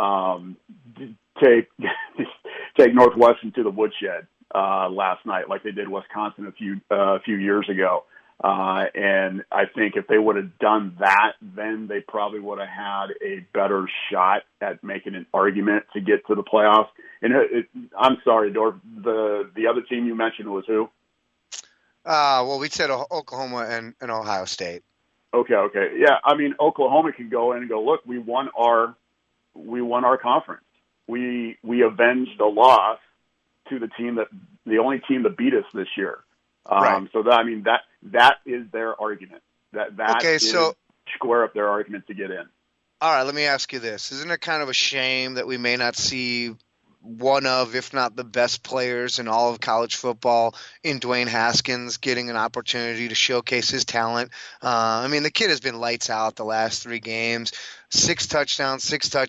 Speaker 8: take Northwestern to the woodshed last night like they did Wisconsin a few years ago. And I think if they would have done that, then they probably would have had a better shot at making an argument to get to the playoffs. And I'm sorry, Dorf, the other team you mentioned was who?
Speaker 7: Well, we said Oklahoma and Ohio State.
Speaker 8: Okay. Yeah, I mean, Oklahoma can go in and go, look, we won our conference. We avenged a loss to the only team that beat us this year.
Speaker 7: Right.
Speaker 8: So that is their argument. That is square up their argument to get in.
Speaker 7: All right, let me ask you this. Isn't it kind of a shame that we may not see one of, if not the best players in all of college football in Dwayne Haskins getting an opportunity to showcase his talent? The kid has been lights out the last 3 games. 6 touchdowns,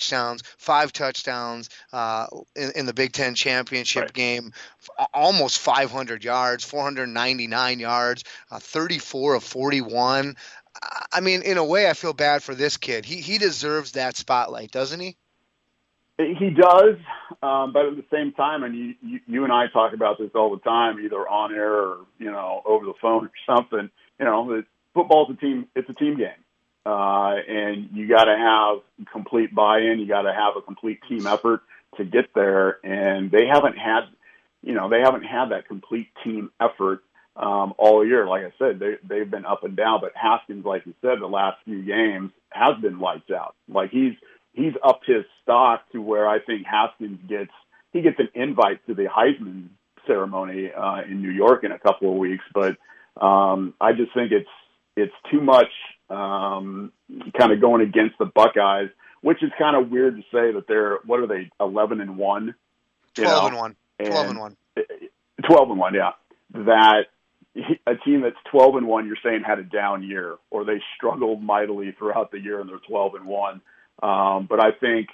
Speaker 7: 5 touchdowns in the Big Ten championship game, almost 500 yards, 499 yards, 34 of 41. I mean, in a way, I feel bad for this kid. He deserves that spotlight, doesn't he?
Speaker 8: He does, but at the same time, and you and I talk about this all the time, either on air or over the phone or something. Football's a team; it's a team game, and you got to have complete buy-in. You got to have a complete team effort to get there, and they haven't had that complete team effort all year. Like I said, they've been up and down, but Haskins, like you said, the last few games has been lights out. Like he's upped his stock to where I think Haskins gets an invite to the Heisman ceremony in New York in a couple of weeks. But I just think it's too much kind of going against the Buckeyes, which is kind of weird to say that they're 11-1,
Speaker 7: 12-1,
Speaker 8: 12-1, yeah. That a team that's 12-1, you're saying had a down year, or they struggled mightily throughout the year and they're 12-1. But I think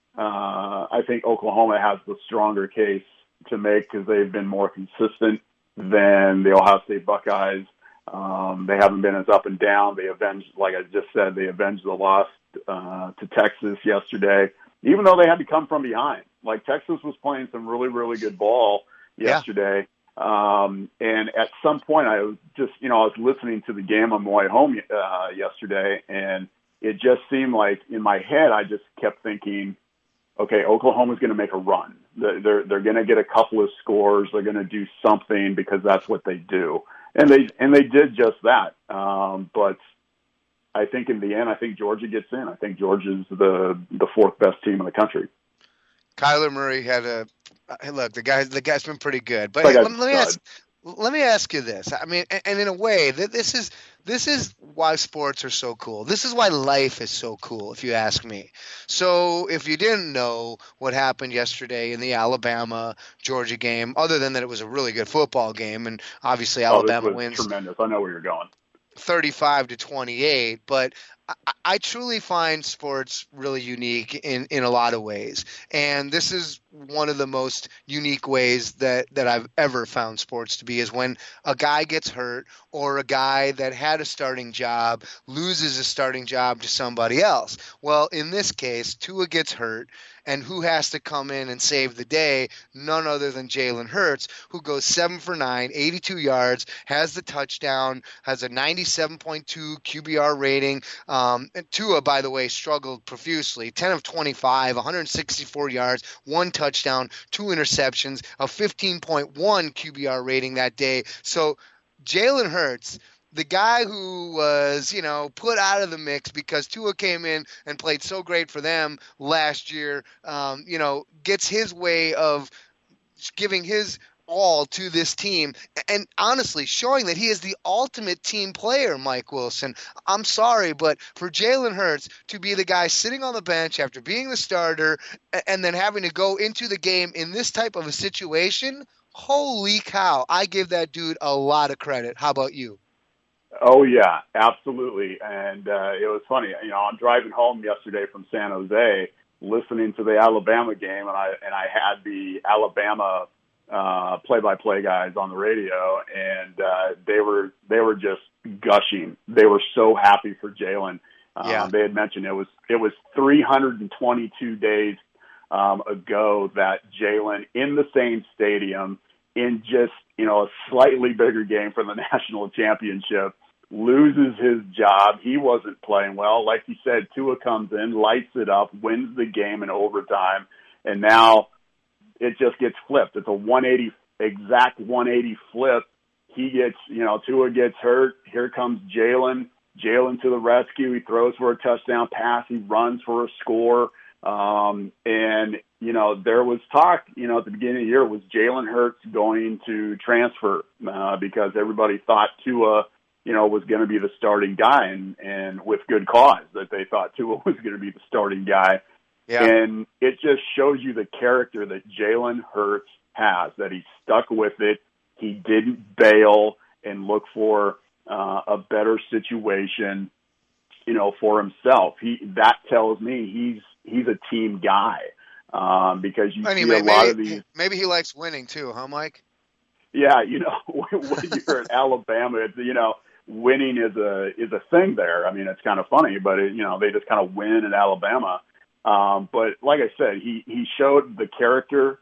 Speaker 8: Oklahoma has the stronger case to make because they've been more consistent than the Ohio State Buckeyes. They haven't been as up and down. They avenged, like I just said, the loss to Texas yesterday, even though they had to come from behind. Like Texas was playing some really, really good ball yesterday. And at some point I was just, I was listening to the game on my way home yesterday, and it just seemed like in my head, I just kept thinking, okay, Oklahoma's going to make a run. They're going to get a couple of scores. They're going to do something because that's what they do. And they did just that. But I think in the end, I think Georgia gets in. I think Georgia's the 4th best team in the country.
Speaker 7: Kyler Murray had look. The guy's been pretty good. But hey, let me ask you this. I mean, and in a way, this is why sports are so cool. This is why life is so cool, if you ask me. So if you didn't know what happened yesterday in the Alabama-Georgia game, other than that it was a really good football game, and obviously Alabama wins.
Speaker 8: Tremendous. I know where you're going.
Speaker 7: 35-28, but I truly find sports really unique in a lot of ways. And this is one of the most unique ways that I've ever found sports to be, is when a guy gets hurt or a guy that had a starting job loses a starting job to somebody else. Well, in this case, Tua gets hurt, and who has to come in and save the day? None other than Jalen Hurts, who goes 7 for 9, 82 yards, has the touchdown, has a 97.2 QBR rating. And Tua, by the way, struggled profusely. 10 of 25, 164 yards, 1 touchdown, 2 interceptions, a 15.1 QBR rating that day. So Jalen Hurts, the guy who was, put out of the mix because Tua came in and played so great for them last year, gets his way of giving his all to this team, and honestly showing that he is the ultimate team player, Mike Wilson. I'm sorry, but for Jalen Hurts to be the guy sitting on the bench after being the starter and then having to go into the game in this type of a situation, holy cow, I give that dude a lot of credit. How about you?
Speaker 8: Oh, yeah, absolutely. And it was funny. You know, I'm driving home yesterday from San Jose listening to the Alabama game, and I had the Alabama play-by-play guys on the radio, and they were just gushing. They were so happy for Jalen. They had mentioned it was 322 days ago that Jalen in the same stadium in just, you know, a slightly bigger game for the national championship loses his job. He wasn't playing well. Like you said, Tua comes in, lights it up, wins the game in overtime, and now it just gets flipped. It's a exact 180 flip. He gets, you know, Tua gets hurt. Here comes Jalen. Jalen to the rescue. He throws for a touchdown pass. He runs for a score. And, you know, there was talk, you know, at the beginning of the year, was Jalen Hurts going to transfer because everybody thought Tua, you know, was going to be the starting guy, and with good cause that they thought Tua was going to be the starting guy. Yeah. And it just shows you the character that Jalen Hurts has, that he stuck with it. He didn't bail and look for a better situation, you know, for himself. That tells me he's a team guy because you see a lot of these. Maybe he likes winning too, huh, Mike? Yeah, you know, when you're at Alabama, it's, you know, winning is a thing there. I mean, it's kind of funny, but you know, they just kind of win at Alabama. But like I said, he showed the character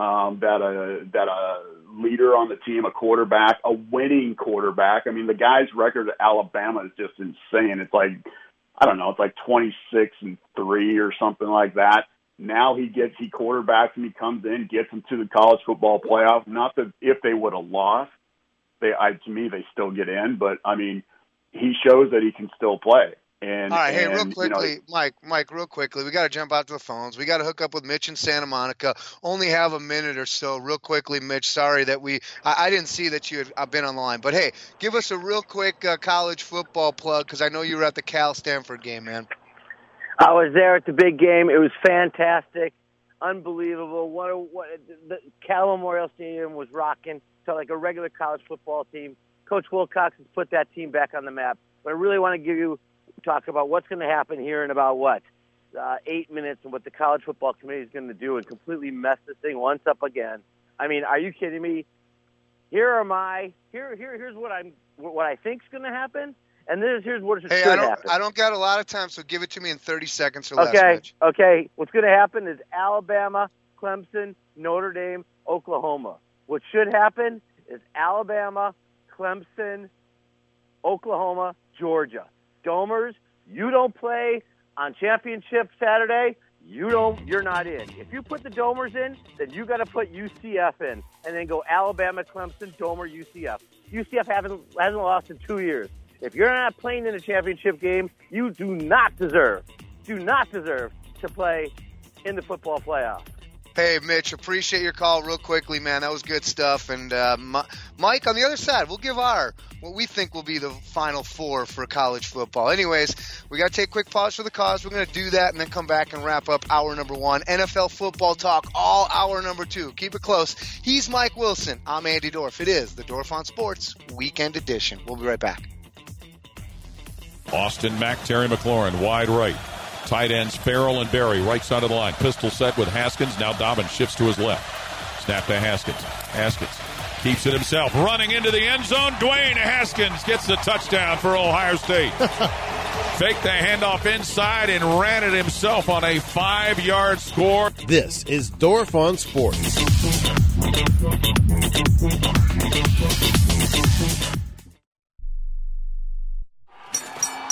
Speaker 8: that a leader on the team, a quarterback, a winning quarterback. I mean, the guy's record at Alabama is just insane. It's like, I don't know, it's like 26-3 or something like that. Now he quarterbacks and he comes in, gets them to the college football playoff. Not that if they would have lost, to me, they still get in. But I mean, he shows that he can still play. And, all right, hey, real quickly, you know, Mike, real quickly, we got to jump out to the phones. We got to hook up with Mitch in Santa Monica. Only have a minute or so. Real quickly, Mitch, sorry that I didn't see that you had been on the line. But, hey, give us a real quick college football plug because I know you were at the Cal-Stanford game, man.
Speaker 2: I was there at the big game. It was fantastic, unbelievable. The Cal Memorial Stadium was rocking. So like a regular college football team. Coach Wilcox has put that team back on the map. But I really want to talk about what's going to happen here in about 8 minutes and what the college football committee is going to do and completely mess this thing once up again. I mean, are you kidding me? Here's what I think's going to happen, and here's what should happen. I don't got a lot of time, so give it to me in 30 seconds or less. Mitch. Okay. What's going to happen is Alabama, Clemson, Notre Dame, Oklahoma. What should happen is Alabama, Clemson, Oklahoma, Georgia. Domers, you don't play on championship Saturday, you're not in. If you put the Domers in, then you got to put UCF in, and then go Alabama, Clemson, Domer, UCF. UCF hasn't lost in 2 years. If you're not playing in a championship game, you do not deserve to play in the football playoff. Hey, Mitch, appreciate your call real quickly, man. That was good stuff. And Mike, on the other side, we'll give what we think will be the Final Four for college football. Anyways, we got to take a quick pause for the cause. We're going to do that and then come back and wrap up hour number 1. NFL football talk, all hour number 2. Keep it close. He's Mike Wilson. I'm Andy Dorf. It is the Dorf on Sports Weekend Edition. We'll be right back.
Speaker 4: Austin Mack, Terry McLaurin, wide right. Tight ends Farrell and Berry, right side of the line. Pistol set with Haskins. Now Dobbins shifts to his left. Snap to Haskins. Haskins keeps it himself. Running into the end zone. Dwayne Haskins gets the touchdown for Ohio State. Faked the handoff inside and ran it himself on a 5-yard score.
Speaker 17: This is Dorf on Sports.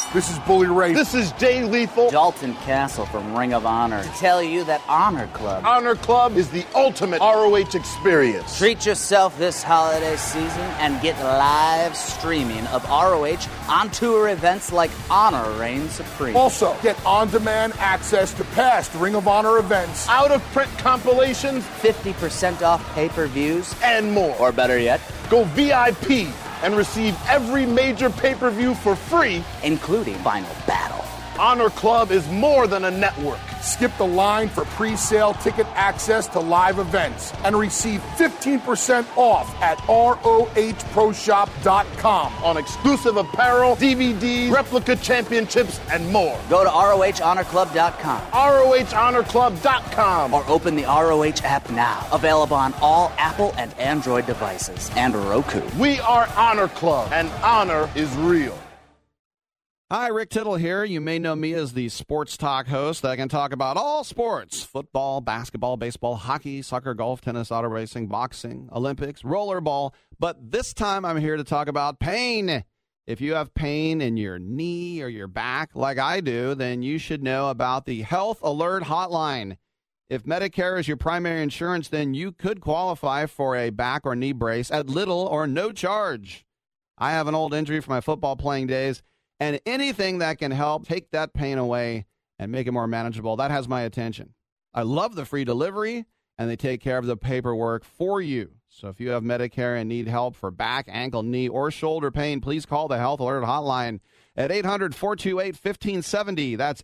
Speaker 5: This is Bully Ray.
Speaker 6: This is Jay Lethal.
Speaker 23: Dalton Castle from Ring of Honor. To tell you that Honor Club.
Speaker 6: Honor Club is the ultimate ROH experience.
Speaker 23: Treat yourself this holiday season and get live streaming of ROH on tour events like Honor Reigns Supreme.
Speaker 5: Also, get on-demand access to past Ring of Honor events,
Speaker 6: out-of-print compilations,
Speaker 23: 50% off pay-per-views,
Speaker 6: and more.
Speaker 23: Or better yet,
Speaker 6: go VIP and receive every major pay-per-view for free,
Speaker 23: including Final Battle.
Speaker 6: Honor Club is more than a network.
Speaker 5: Skip the line for pre-sale ticket access to live events and receive 15% off at ROHProShop.com
Speaker 6: on exclusive apparel, DVDs, replica championships, and more.
Speaker 23: Go to ROHHonorClub.com.
Speaker 6: ROHHonorClub.com.
Speaker 23: Or open the ROH app now. Available on all Apple and Android devices and Roku.
Speaker 6: We are Honor Club, and honor is real.
Speaker 24: Hi, Rick Tittle here. You may know me as the sports talk host that can talk about all sports: football, basketball, baseball, hockey, soccer, golf, tennis, auto racing, boxing, Olympics, rollerball. But this time I'm here to talk about pain. If you have pain in your knee or your back like I do, then you should know about the Health Alert Hotline. If Medicare is your primary insurance, then you could qualify for a back or knee brace at little or no charge. I have an old injury from my football playing days, and anything that can help take that pain away and make it more manageable, that has my attention. I love the free delivery, and they take care of the paperwork for you. So if you have Medicare and need help for back, ankle, knee, or shoulder pain, please call the Health Alert Hotline at 800-428-1570. That's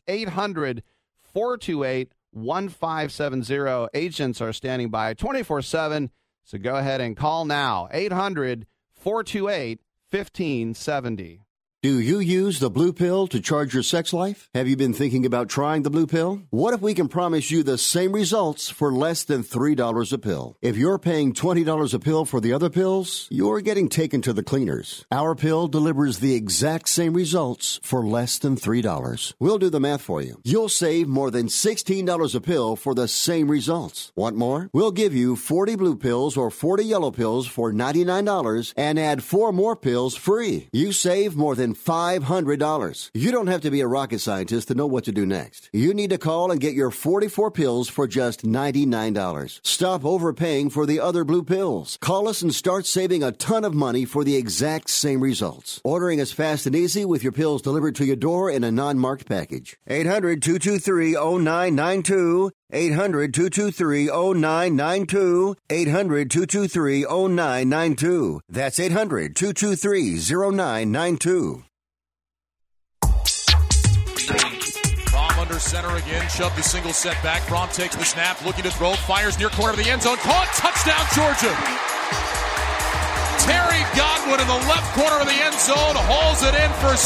Speaker 24: 800-428-1570. Agents are standing by 24/7, so go ahead and call now. 800-428-1570.
Speaker 25: Do you use the Blue Pill to charge your sex life? Have you been thinking about trying the Blue Pill? What if we can promise you the same results for less than $3 a pill? If you're paying $20 a pill for the other pills, you're getting taken to the cleaners. Our pill delivers the exact same results for less than $3. We'll do the math for you. You'll save more than $16 a pill for the same results. Want more? We'll give you 40 blue pills or 40 yellow pills for $99 and add 4 more pills free. You save more than $500. You don't have to be a rocket scientist to know what to do next. You need to call and get your 44 pills for just $99. Stop overpaying for the other blue pills. Call us and start saving a ton of money for the exact same results. Ordering is fast and easy with your pills delivered to your door in a non-marked package. 800-223-0992. 800-223-0992. 800-223-0992. That's 800-223-0992.
Speaker 26: Fromm under center again, shoved the single set back. Fromm takes the snap, looking to throw, fires near corner of the end zone. Caught, touchdown Georgia. Terry Godwin in the left corner of the end zone hauls it in for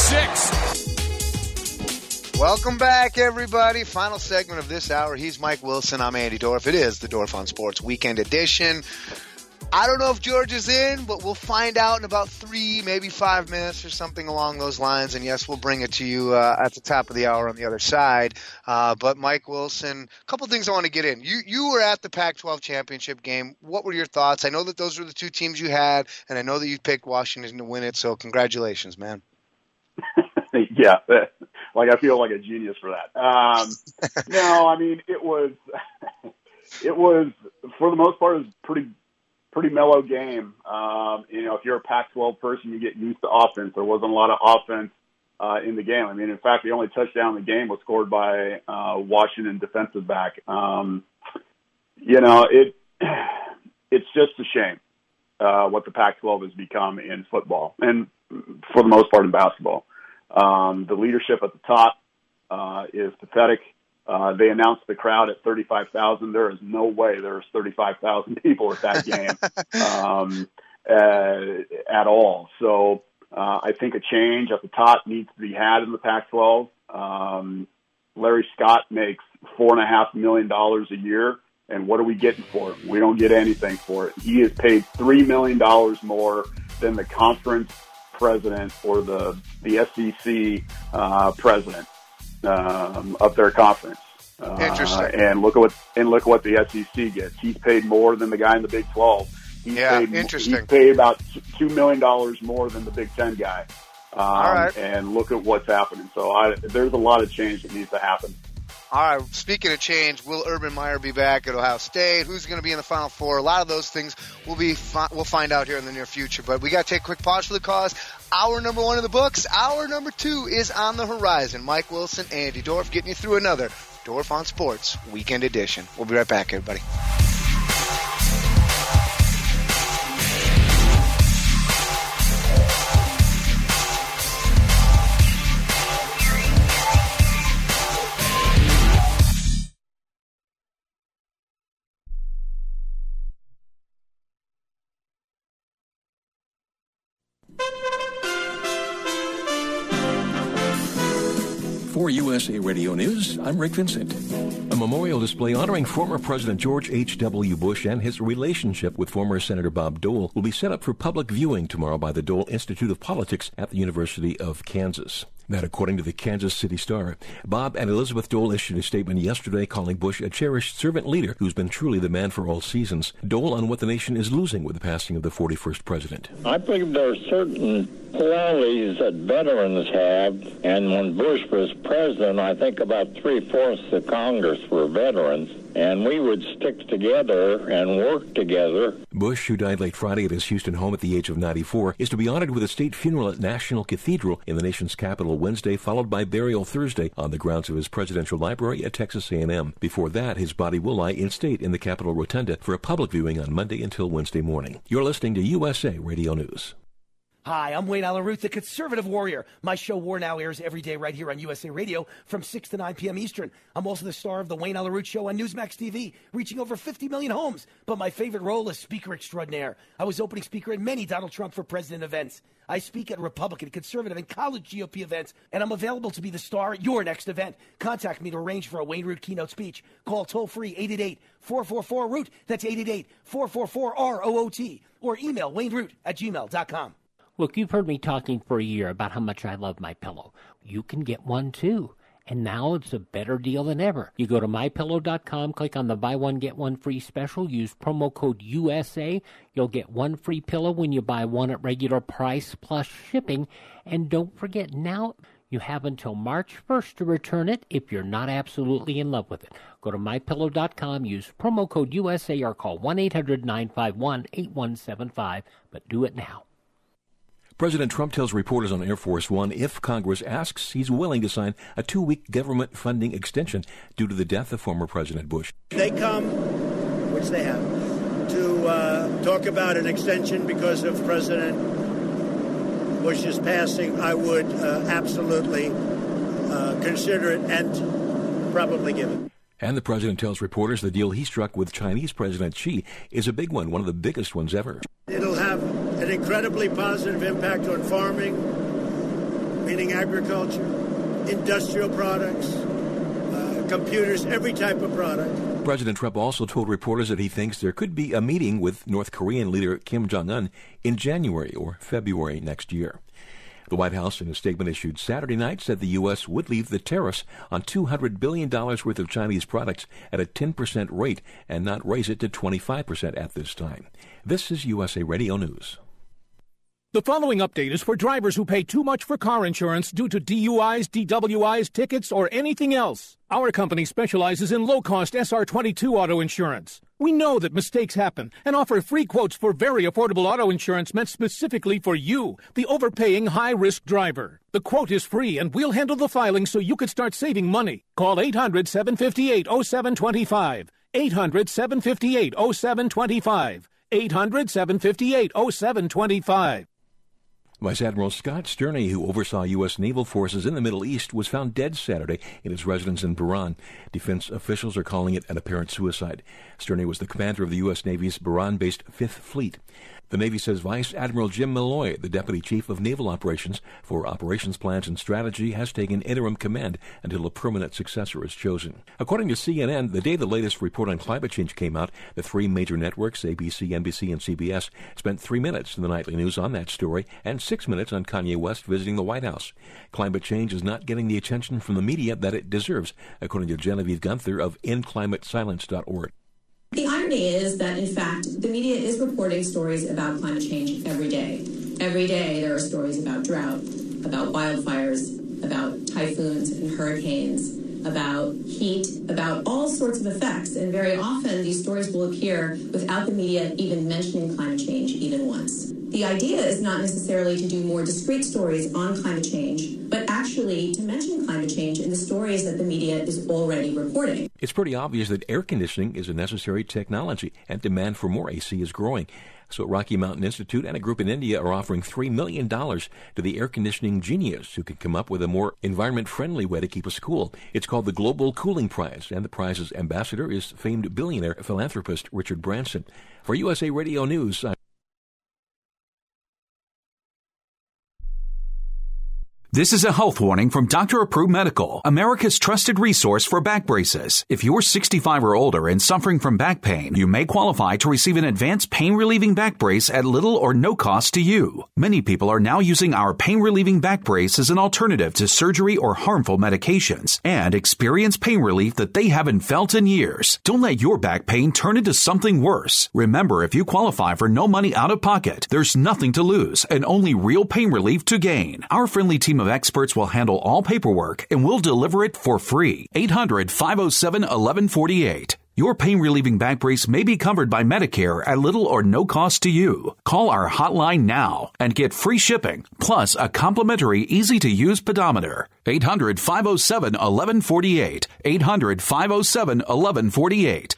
Speaker 26: 6.
Speaker 7: Welcome back, everybody. Final segment of this hour. He's Mike Wilson. I'm Andy Dorff. It is the Dorff on Sports Weekend Edition. I don't know if George is in, but we'll find out in about 3, maybe 5 minutes or something along those lines. And, yes, we'll bring it to you at the top of the hour on the other side. But Mike Wilson, a couple things I want to get in. You were at the Pac-12 championship game. What were your thoughts? I know that those were the 2 teams you had, and I know that you picked Washington to win it. So congratulations, man.
Speaker 8: Yeah, like I feel like a genius for that. No, I mean, it was for the most part, it was pretty mellow game. If you're a Pac-12 person, you get used to offense. There wasn't a lot of offense in the game. I mean, in fact, the only touchdown in the game was scored by Washington defensive back. It's just a shame what the Pac-12 has become in football and for the most part in basketball. The leadership at the top is pathetic. They announced the crowd at 35,000. There is no way there's 35,000 people at that game at all. So I think a change at the top needs to be had in the Pac-12. Larry Scott makes $4.5 million a year, and what are we getting for it? We don't get anything for it. He is paid $3 million more than the conference president or the SEC president of their conference.
Speaker 7: Interesting.
Speaker 8: And look at what the SEC gets. He's paid more than the guy in the Big 12.
Speaker 7: Interesting.
Speaker 8: He's paid about $2 million more than the Big 10 guy. and look at what's happening. So there's a lot of change that needs to happen.
Speaker 7: All right, speaking of change, will Urban Meyer be back at Ohio State? Who's going to be in the Final Four? A lot of those things we'll find out here in the near future. But we got to take a quick pause for the cause. Hour number 1 in the books. Hour number 2 is on the horizon. Mike Wilson, Andy Dorff getting you through another Dorff on Sports Weekend Edition. We'll be right back, everybody.
Speaker 3: For USA Radio News, I'm Rick Vincent. A memorial display honoring former President George H.W. Bush and his relationship with former Senator Bob Dole will be set up for public viewing tomorrow by the Dole Institute of Politics at the University of Kansas. That, according to the Kansas City Star. Bob and Elizabeth Dole issued a statement yesterday calling Bush a cherished servant leader who's been truly the man for all seasons. Dole on what the nation is losing with the passing of the 41st president.
Speaker 11: I believe there are certain qualities that veterans have, and when Bush was president, I think about 3/4 of Congress were veterans, and we would stick together and work together.
Speaker 3: Bush, who died late Friday at his Houston home at the age of 94, is to be honored with a state funeral at National Cathedral in the nation's capital Wednesday, followed by burial Thursday on the grounds of his presidential library at Texas A&M. Before that, his body will lie in state in the Capitol Rotunda for a public viewing on Monday until Wednesday morning. You're listening to USA Radio News.
Speaker 12: Hi, I'm Wayne Allyn Root, the Conservative Warrior. My show War Now airs every day right here on USA Radio from 6 to 9 p.m. Eastern. I'm also the star of the Wayne Allyn Root Show on Newsmax TV, reaching over 50 million homes. But my favorite role is Speaker Extraordinaire. I was opening speaker at many Donald Trump for President events. I speak at Republican, Conservative, and college GOP events, and I'm available to be the star at your next event. Contact me to arrange for a Wayne Root keynote speech. Call toll-free 888-444-ROOT. That's 888-444-ROOT. Or email wayneroot@gmail.com.
Speaker 13: Look, you've heard me talking for a year about how much I love MyPillow. You can get one, too. And now it's a better deal than ever. You go to MyPillow.com, click on the buy one, get one free special, use promo code USA. You'll get one free pillow when you buy one at regular price plus shipping. And don't forget, now you have until March 1st to return it if you're not absolutely in love with it. Go to MyPillow.com, use promo code USA, or call 1-800-951-8175. But do it now.
Speaker 3: President Trump tells reporters on Air Force One if Congress asks, he's willing to sign a 2-week government funding extension due to the death of former President Bush.
Speaker 14: They come, which they have, to talk about an extension because of President Bush's passing. I would absolutely consider it and probably give it.
Speaker 3: And the president tells reporters the deal he struck with Chinese President Xi is a big one of the biggest ones ever.
Speaker 14: It'll have an incredibly positive impact on farming, meaning agriculture, industrial products, computers, every type of product.
Speaker 3: President Trump also told reporters that he thinks there could be a meeting with North Korean leader Kim Jong-un in January or February next year. The White House, in a statement issued Saturday night, said the U.S. would leave the tariffs on $200 billion worth of Chinese products at a 10% rate and not raise it to 25% at this time. This is USA Radio News.
Speaker 18: The following update is for drivers who pay too much for car insurance due to DUIs, DWIs, tickets, or anything else. Our company specializes in low-cost SR22 auto insurance. We know that mistakes happen and offer free quotes for very affordable auto insurance meant specifically for you, the overpaying high-risk driver. The quote is free, and we'll handle the filing so you could start saving money. Call 800-758-0725. 800-758-0725. 800-758-0725.
Speaker 3: Vice Admiral Scott Sterney, who oversaw U.S. naval forces in the Middle East, was found dead Saturday in his residence in Bahrain. Defense officials are calling it an apparent suicide. Sterney was the commander of the U.S. Navy's Bahrain-based Fifth Fleet. The Navy says Vice Admiral Jim Malloy, the Deputy Chief of Naval Operations for Operations Plans and Strategy, has taken interim command until a permanent successor is chosen. According to CNN, the day the latest report on climate change came out, the three major networks, ABC, NBC, and CBS, spent 3 minutes in the nightly news on that story and 6 minutes on Kanye West visiting the White House. Climate change is not getting the attention from the media that it deserves, according to Genevieve Gunther of EndClimateSilence.org.
Speaker 27: The irony is that, in fact, the media is reporting stories about climate change every day. Every day there are stories about drought, about wildfires, about typhoons and hurricanes, about heat, about all sorts of effects. And very often these stories will appear without the media even mentioning climate change even once. The idea is not necessarily to do more discrete stories on climate change, but actually to mention climate change in the stories that the media is already reporting.
Speaker 3: It's pretty obvious that air conditioning is a necessary technology, and demand for more AC is growing. So Rocky Mountain Institute and a group in India are offering $3 million to the air conditioning genius who can come up with a more environment-friendly way to keep us cool. It's called the Global Cooling Prize, and the prize's ambassador is famed billionaire philanthropist Richard Branson. For USA Radio News,
Speaker 1: This is a health warning from Dr. Approved Medical, America's trusted resource for back braces. If you're 65 or older and suffering from back pain, you may qualify to receive an advanced pain-relieving back brace at little or no cost to you. Many people are now using our pain-relieving back brace as an alternative to surgery or harmful medications and experience pain relief that they haven't felt in years. Don't let your back pain turn into something worse. Remember, if you qualify for no money out of pocket, there's nothing to lose and only real pain relief to gain. Our friendly team of experts will handle all paperwork and will deliver it for free. 800-507-1148. Your pain-relieving back brace may be covered by Medicare at little or no cost to you. Call our hotline now and get free shipping, plus a complimentary easy-to-use pedometer. 800-507-1148. 800-507-1148.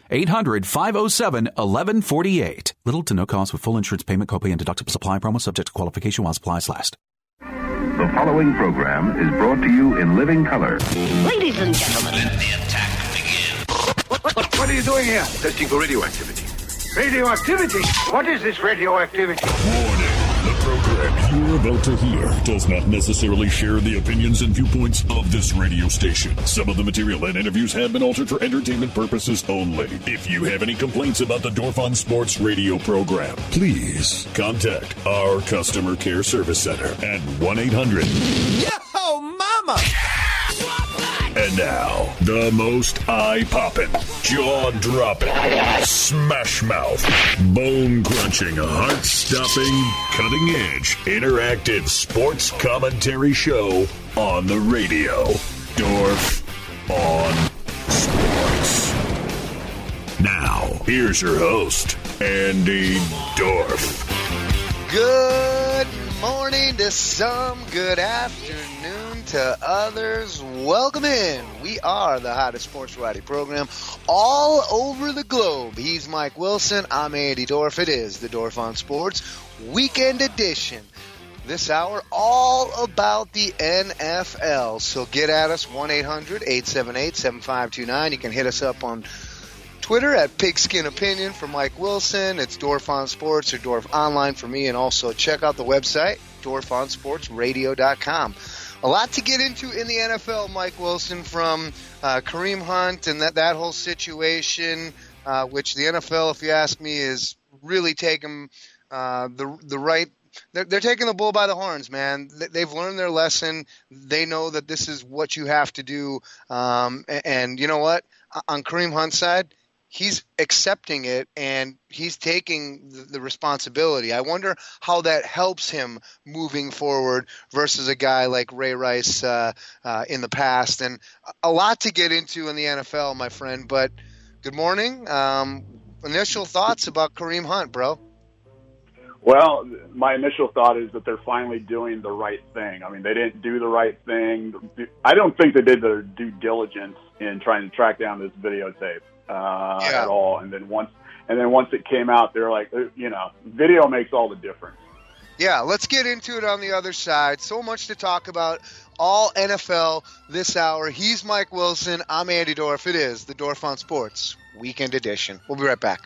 Speaker 1: 800-507-1148. Little to no cost with full insurance payment, copay, and deductible supply promo subject to qualification while supplies last.
Speaker 9: The following program is brought to you in living color.
Speaker 10: Ladies and gentlemen, let the attack begin.
Speaker 16: What are you doing here? Testing for radioactivity. Radioactivity? What is this radioactivity?
Speaker 19: Warning. The program you're about to hear does not necessarily share the opinions and viewpoints of this radio station. Some of the material and interviews have been altered for entertainment purposes only. If you have any complaints about the Dorf on Sports radio program, please contact our customer care service center at 1-800.
Speaker 16: Yo, mama!
Speaker 19: And now, the most eye-popping, jaw-dropping, smash-mouth, bone-crunching, heart-stopping, cutting-edge, interactive sports commentary show on the radio. Dorf on Sports. Now, here's your host, Andy Dorf.
Speaker 7: Good morning to some, good afternoon to others. Welcome in. We are the hottest sports variety program all over the globe. He's Mike Wilson. I'm Andy Dorf. It is the Dorf on Sports Weekend Edition. This hour, all about the NFL. So get at us, 1-800-878-7529. You can hit us up on Twitter at Pigskin Opinion for Mike Wilson. It's Dorf on Sports or Dorf Online for me. And also check out the website, DorfOnSportsRadio.com. A lot to get into in the NFL, Mike Wilson, from Kareem Hunt and that whole situation, which the NFL, if you ask me, is really taking the right. They're taking the bull by the horns, man. They've learned their lesson. They know that this is what you have to do. And you know what? On Kareem Hunt's side, he's accepting it, and he's taking the responsibility. I wonder how that helps him moving forward versus a guy like Ray Rice in the past. And a lot to get into in the NFL, my friend. But good morning. Initial thoughts about Kareem Hunt, bro?
Speaker 8: Well, my initial thought is that they're finally doing the right thing. I mean, they didn't do the right thing. I don't think they did their due diligence in trying to track down this videotape at all. And then once it came out, they're like, video makes all the difference.
Speaker 7: Yeah, let's get into it on the other side. So much to talk about. All NFL this hour. He's Mike Wilson. I'm Andy Dorf. It is the Dorf on Sports Weekend Edition. We'll be right back.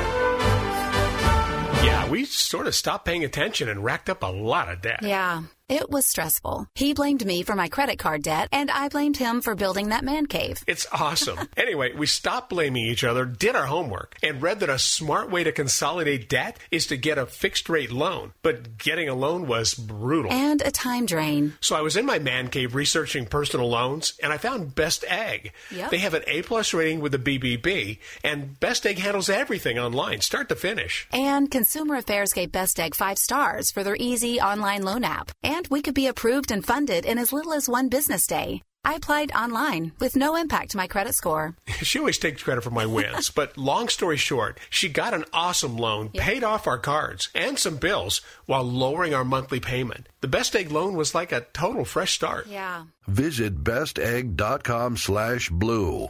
Speaker 20: We sort of stopped paying attention and racked up a lot of debt.
Speaker 21: Yeah.
Speaker 2: It was stressful. He blamed me for my credit card debt, and I blamed him for building that man cave.
Speaker 4: It's awesome. Anyway, we stopped blaming each other, did our homework, and read that a smart way to consolidate debt is to get a fixed-rate loan. But getting a loan was brutal.
Speaker 2: And a time drain.
Speaker 4: So I was in my man cave researching personal loans, and I found Best Egg.
Speaker 2: Yep.
Speaker 4: They have an A+ rating with the BBB, and Best Egg handles everything online, start to finish.
Speaker 2: And Consumer Affairs gave Best Egg 5 stars for their easy online loan app. And we could be approved and funded in as little as 1 business day. I applied online with no impact to my credit score.
Speaker 4: She always takes credit for my wins, but long story short, she got an awesome loan, paid off our cards and some bills while lowering our monthly payment. The Best Egg loan was like a total fresh start.
Speaker 2: Yeah.
Speaker 15: Visit bestegg.com/blue.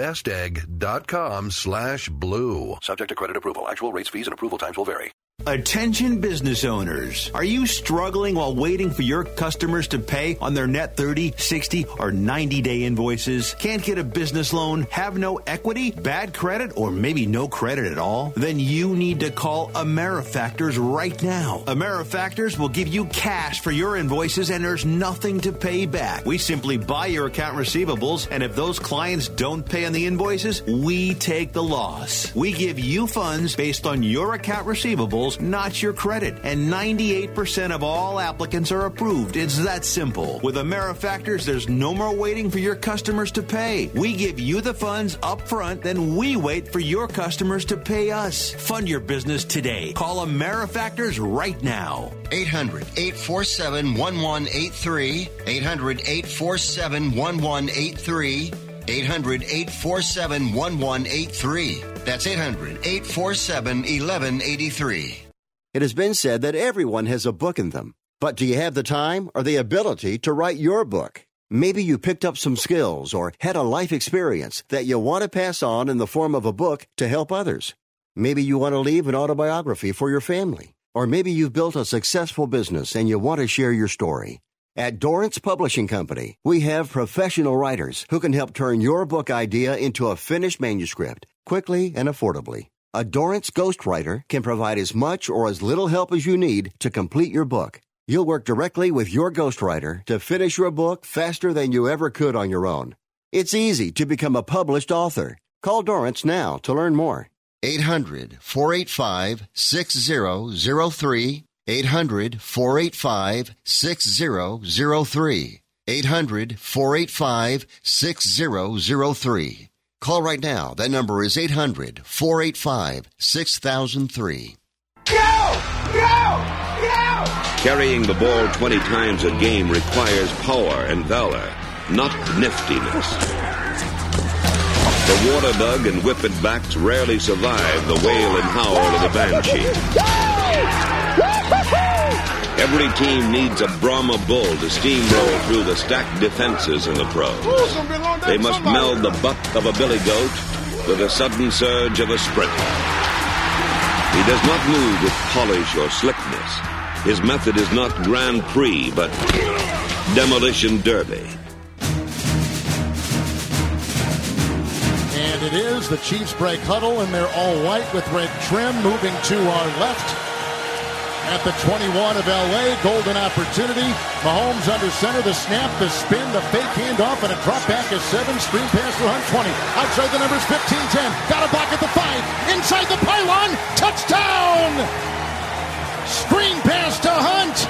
Speaker 15: bestegg.com/blue.
Speaker 17: Subject to credit approval. Actual rates, fees, and approval times will vary.
Speaker 20: Attention business owners. Are you struggling while waiting for your customers to pay on their net 30, 60, or 90-day invoices? Can't get a business loan? Have no equity? Bad credit? Or maybe no credit at all? Then you need to call AmeriFactors right now. AmeriFactors will give you cash for your invoices and there's nothing to pay back. We simply buy your account receivables, and if those clients don't pay on the invoices, we take the loss. We give you funds based on your account receivables, not your credit. And 98% of all applicants are approved. It's that simple. With AmeriFactors, there's no more waiting for your customers to pay. We give you the funds up front, then we wait for your customers to pay us. Fund your business today. Call AmeriFactors right now.
Speaker 21: 800-847-1183. 800-847-1183. 800-847-1183. That's 800-847-1183.
Speaker 25: It has been said that everyone has a book in them. But do you have the time or the ability to write your book? Maybe you picked up some skills or had a life experience that you want to pass on in the form of a book to help others. Maybe you want to leave an autobiography for your family. Or maybe you've built a successful business and you want to share your story. At Dorrance Publishing Company, we have professional writers who can help turn your book idea into a finished manuscript quickly and affordably. A Dorrance ghostwriter can provide as much or as little help as you need to complete your book. You'll work directly with your ghostwriter to finish your book faster than you ever could on your own. It's easy to become a published author. Call Dorrance now to learn more.
Speaker 21: 800-485-6003. 800-485-6003. 800-485-6003. Call right now. That number is 800-485-6003.
Speaker 16: Go! Go! Go!
Speaker 22: Carrying the ball 20 times a game requires power and valor, not niftiness. The water bug and whippet backs rarely survive the wail and howl of the banshee. Every team needs a Brahma bull to steamroll through the stacked defenses in the pros. They must meld the buck of a billy goat with the sudden surge of a sprinter. He does not move with polish or slickness. His method is not Grand Prix, but demolition derby.
Speaker 5: And it is the Chiefs break huddle, and they're all white with red trim, moving to our left. At the 21 of L.A., golden opportunity. Mahomes under center, the snap, the spin, the fake handoff, and a drop back of 7. Screen pass to Hunt, 20. Outside the numbers, 15-10. Got a block at the 5. Inside the pylon. Touchdown! Screen pass to Hunt.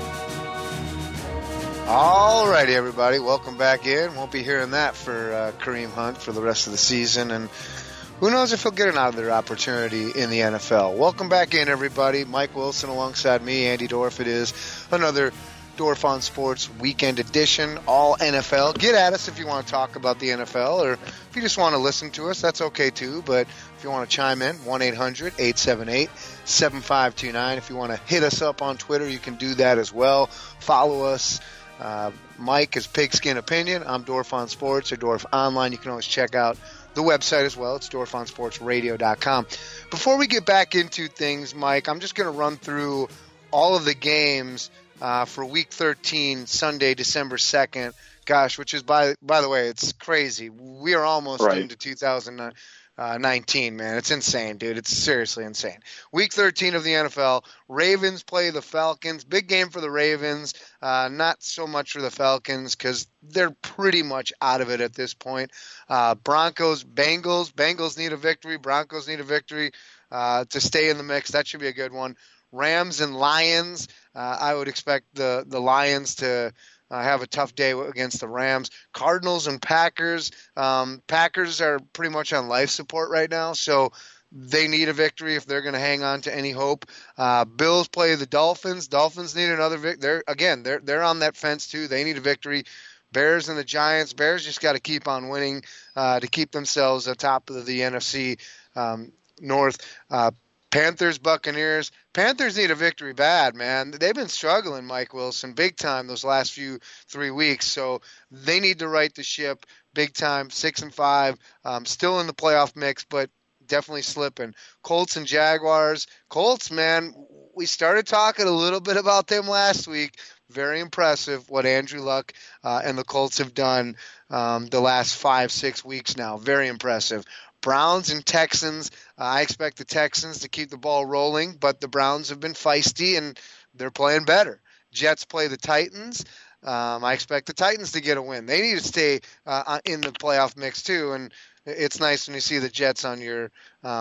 Speaker 7: All righty, everybody. Welcome back in. Won't be hearing that for Kareem Hunt for the rest of the season. And who knows if he'll get another opportunity in the NFL. Welcome back in, everybody. Mike Wilson alongside me, Andy Dorff. It is another Dorff on Sports Weekend Edition, all NFL. Get at us if you want to talk about the NFL, or if you just want to listen to us, that's okay too. But if you want to chime in, 1-800-878-7529. If you want to hit us up on Twitter, you can do that as well. Follow us. Mike is Pigskin Opinion. I'm Dorff on Sports or Dorff Online. You can always check out the website as well. It's DorffOnSportsRadio.com. Before we get back into things, Mike, I'm just going to run through all of the games for Week 13, Sunday, December 2nd. Gosh, which is, by the way, it's crazy. We are almost into 2009. 19, man. It's insane, dude. It's seriously insane. Week 13 of the NFL. Ravens play the Falcons. Big game for the Ravens. Not so much for the Falcons because they're pretty much out of it at this point. Broncos, Bengals. Bengals need a victory. Broncos need a victory to stay in the mix. That should be a good one. Rams and Lions. I would expect the Lions to have a tough day against the Rams. Cardinals and Packers. Packers are pretty much on life support right now, so they need a victory if they're going to hang on to any hope. Bills play the Dolphins. Dolphins need another victory. They're on that fence too. They need a victory. Bears and the Giants. Bears just got to keep on winning to keep themselves atop of the NFC North. Panthers, Buccaneers. Panthers need a victory bad, man. They've been struggling, Mike Wilson, big time those last 3 weeks. So they need to right the ship big time. 6-5, still in the playoff mix, but definitely slipping. Colts and Jaguars. Colts, man, we started talking a little bit about them last week. Very impressive what Andrew Luck and the Colts have done the last 5-6 weeks now. Very impressive. Browns and Texans. I expect the Texans to keep the ball rolling, but the Browns have been feisty and they're playing better. Jets play the Titans. I expect the Titans to get a win. They need to stay in the playoff mix too, and it's nice when you see the Jets on your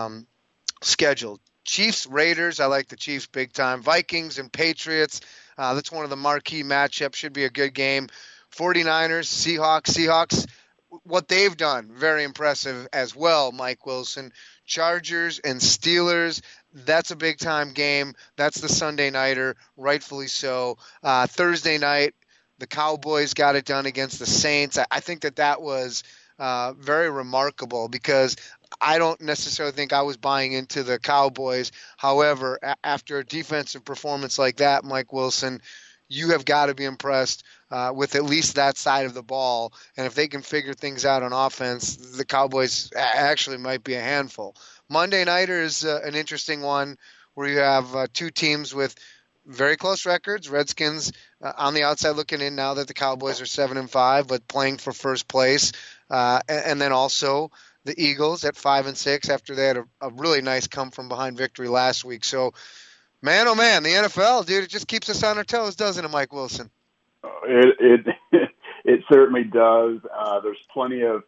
Speaker 7: schedule. Chiefs, Raiders. I like the Chiefs big time. Vikings and Patriots. That's one of the marquee matchups. Should be a good game. 49ers, Seahawks. What they've done, very impressive as well, Mike Wilson. Chargers and Steelers, that's a big-time game. That's the Sunday nighter, rightfully so. Thursday night, the Cowboys got it done against the Saints. I think that was very remarkable because I don't necessarily think I was buying into the Cowboys. However, after a defensive performance like that, Mike Wilson, you have got to be impressed with at least that side of the ball. And if they can figure things out on offense, the Cowboys actually might be a handful. Monday nighter is an interesting one where you have two teams with very close records. Redskins on the outside looking in now that the Cowboys are 7-5, but playing for first place. And then also the Eagles at 5-6 after they had a really nice come-from-behind victory last week. So, man, oh man, the NFL, dude, it just keeps us on our toes, doesn't it, Mike Wilson?
Speaker 8: It certainly does. There's plenty of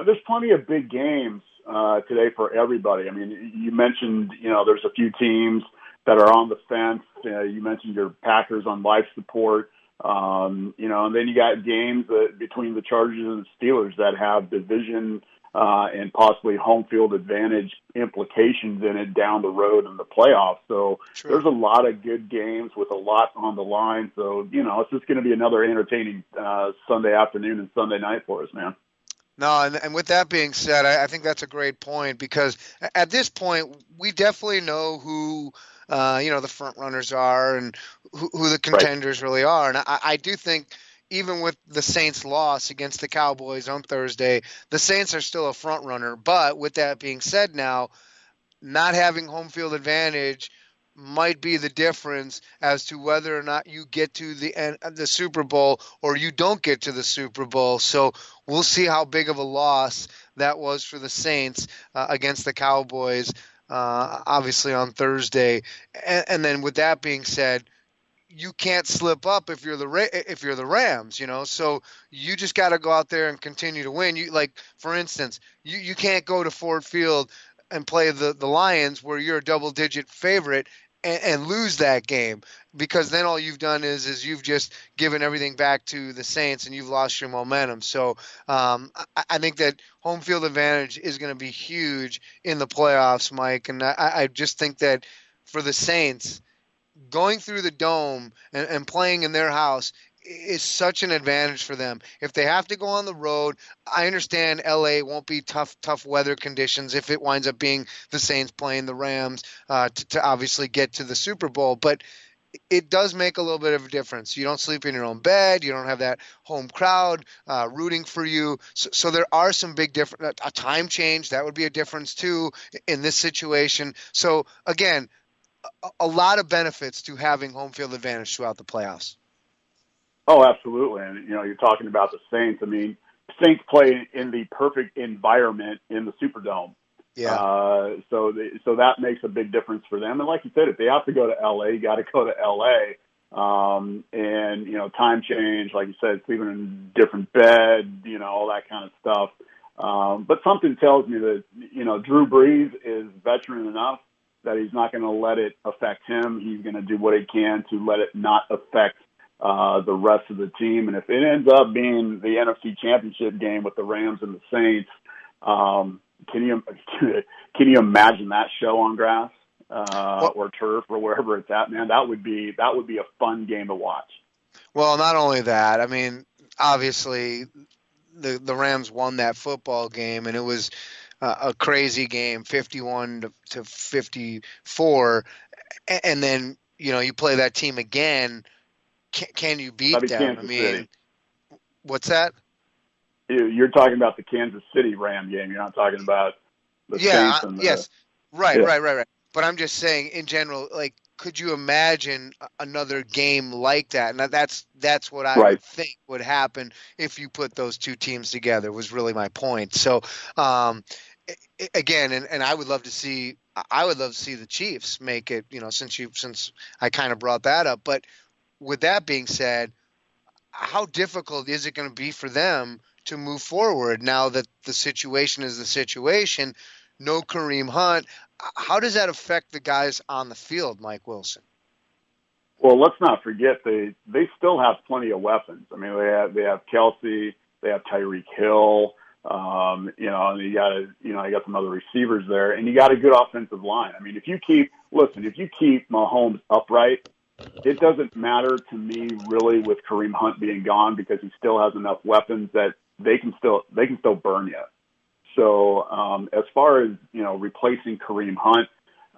Speaker 8: big games today for everybody. I mean, you mentioned, there's a few teams that are on the fence. You mentioned your Packers on life support. And then you got games between the Chargers and the Steelers that have division and possibly home field advantage implications in it down the road in the playoffs. So True. There's a lot of good games with a lot on the line. So, it's just going to be another entertaining Sunday afternoon and Sunday night for us, man.
Speaker 7: No, and with that being said, I think that's a great point because at this point, we definitely know who the front runners are and who the contenders really are. And I do think even with the Saints' loss against the Cowboys on Thursday, the Saints are still a front runner. But with that being said now, not having home field advantage might be the difference as to whether or not you get to the Super Bowl or you don't get to the Super Bowl. So we'll see how big of a loss that was for the Saints against the Cowboys, obviously on Thursday. And then with that being said, you can't slip up if you're the Rams, So you just got to go out there and continue to win. For instance, you can't go to Ford Field and play the Lions where you're a double-digit favorite and lose that game, because then all you've done is you've just given everything back to the Saints and you've lost your momentum. So I think that home field advantage is going to be huge in the playoffs, Mike. And I just think that for the Saints, going through the dome and playing in their house is such an advantage for them. If they have to go on the road, I understand LA won't be tough weather conditions if it winds up being the Saints playing the Rams to obviously get to the Super Bowl. But it does make a little bit of a difference. You don't sleep in your own bed. You don't have that home crowd rooting for you. So there are some big different. A time change, that would be a difference too in this situation. So again, a lot of benefits to having home field advantage throughout the playoffs.
Speaker 8: Oh, absolutely. And, you're talking about the Saints. I mean, Saints play in the perfect environment in the Superdome.
Speaker 7: Yeah.
Speaker 8: So that makes a big difference for them. And like you said, if they have to go to L.A., you got to go to L.A. And, time change, like you said, sleeping in a different bed, all that kind of stuff. But something tells me that, Drew Brees is veteran enough that he's not going to let it affect him. He's going to do what he can to let it not affect the rest of the team. And if it ends up being the NFC Championship game with the Rams and the Saints, can you imagine that show on grass or turf or wherever it's at, man? That would be a fun game to watch.
Speaker 7: Well, not only that, I mean, obviously the Rams won that football game, and it was a crazy game, 51 to 54, and then you play that team again. Can you beat them?
Speaker 8: Kansas
Speaker 7: I mean,
Speaker 8: City.
Speaker 7: What's that?
Speaker 8: You're talking about the Kansas City Ram game. You're not talking about the Saints and the...
Speaker 7: Yes. Right. But I'm just saying, in general, like, could you imagine another game like that? And that's what I would think would happen if you put those two teams together, was really my point. So, again, and I would love to see the Chiefs make it, since I kind of brought that up. But with that being said, how difficult is it going to be for them to move forward now that the situation is the situation? No Kareem Hunt. How does that affect the guys on the field, Mike Wilson?
Speaker 8: Well, let's not forget they still have plenty of weapons. I mean, they have Kelsey, they have Tyreek Hill, and you got some other receivers there, and you got a good offensive line. I mean, if you keep Mahomes upright, it doesn't matter to me really with Kareem Hunt being gone, because he still has enough weapons that they can still burn you. So as far as replacing Kareem Hunt,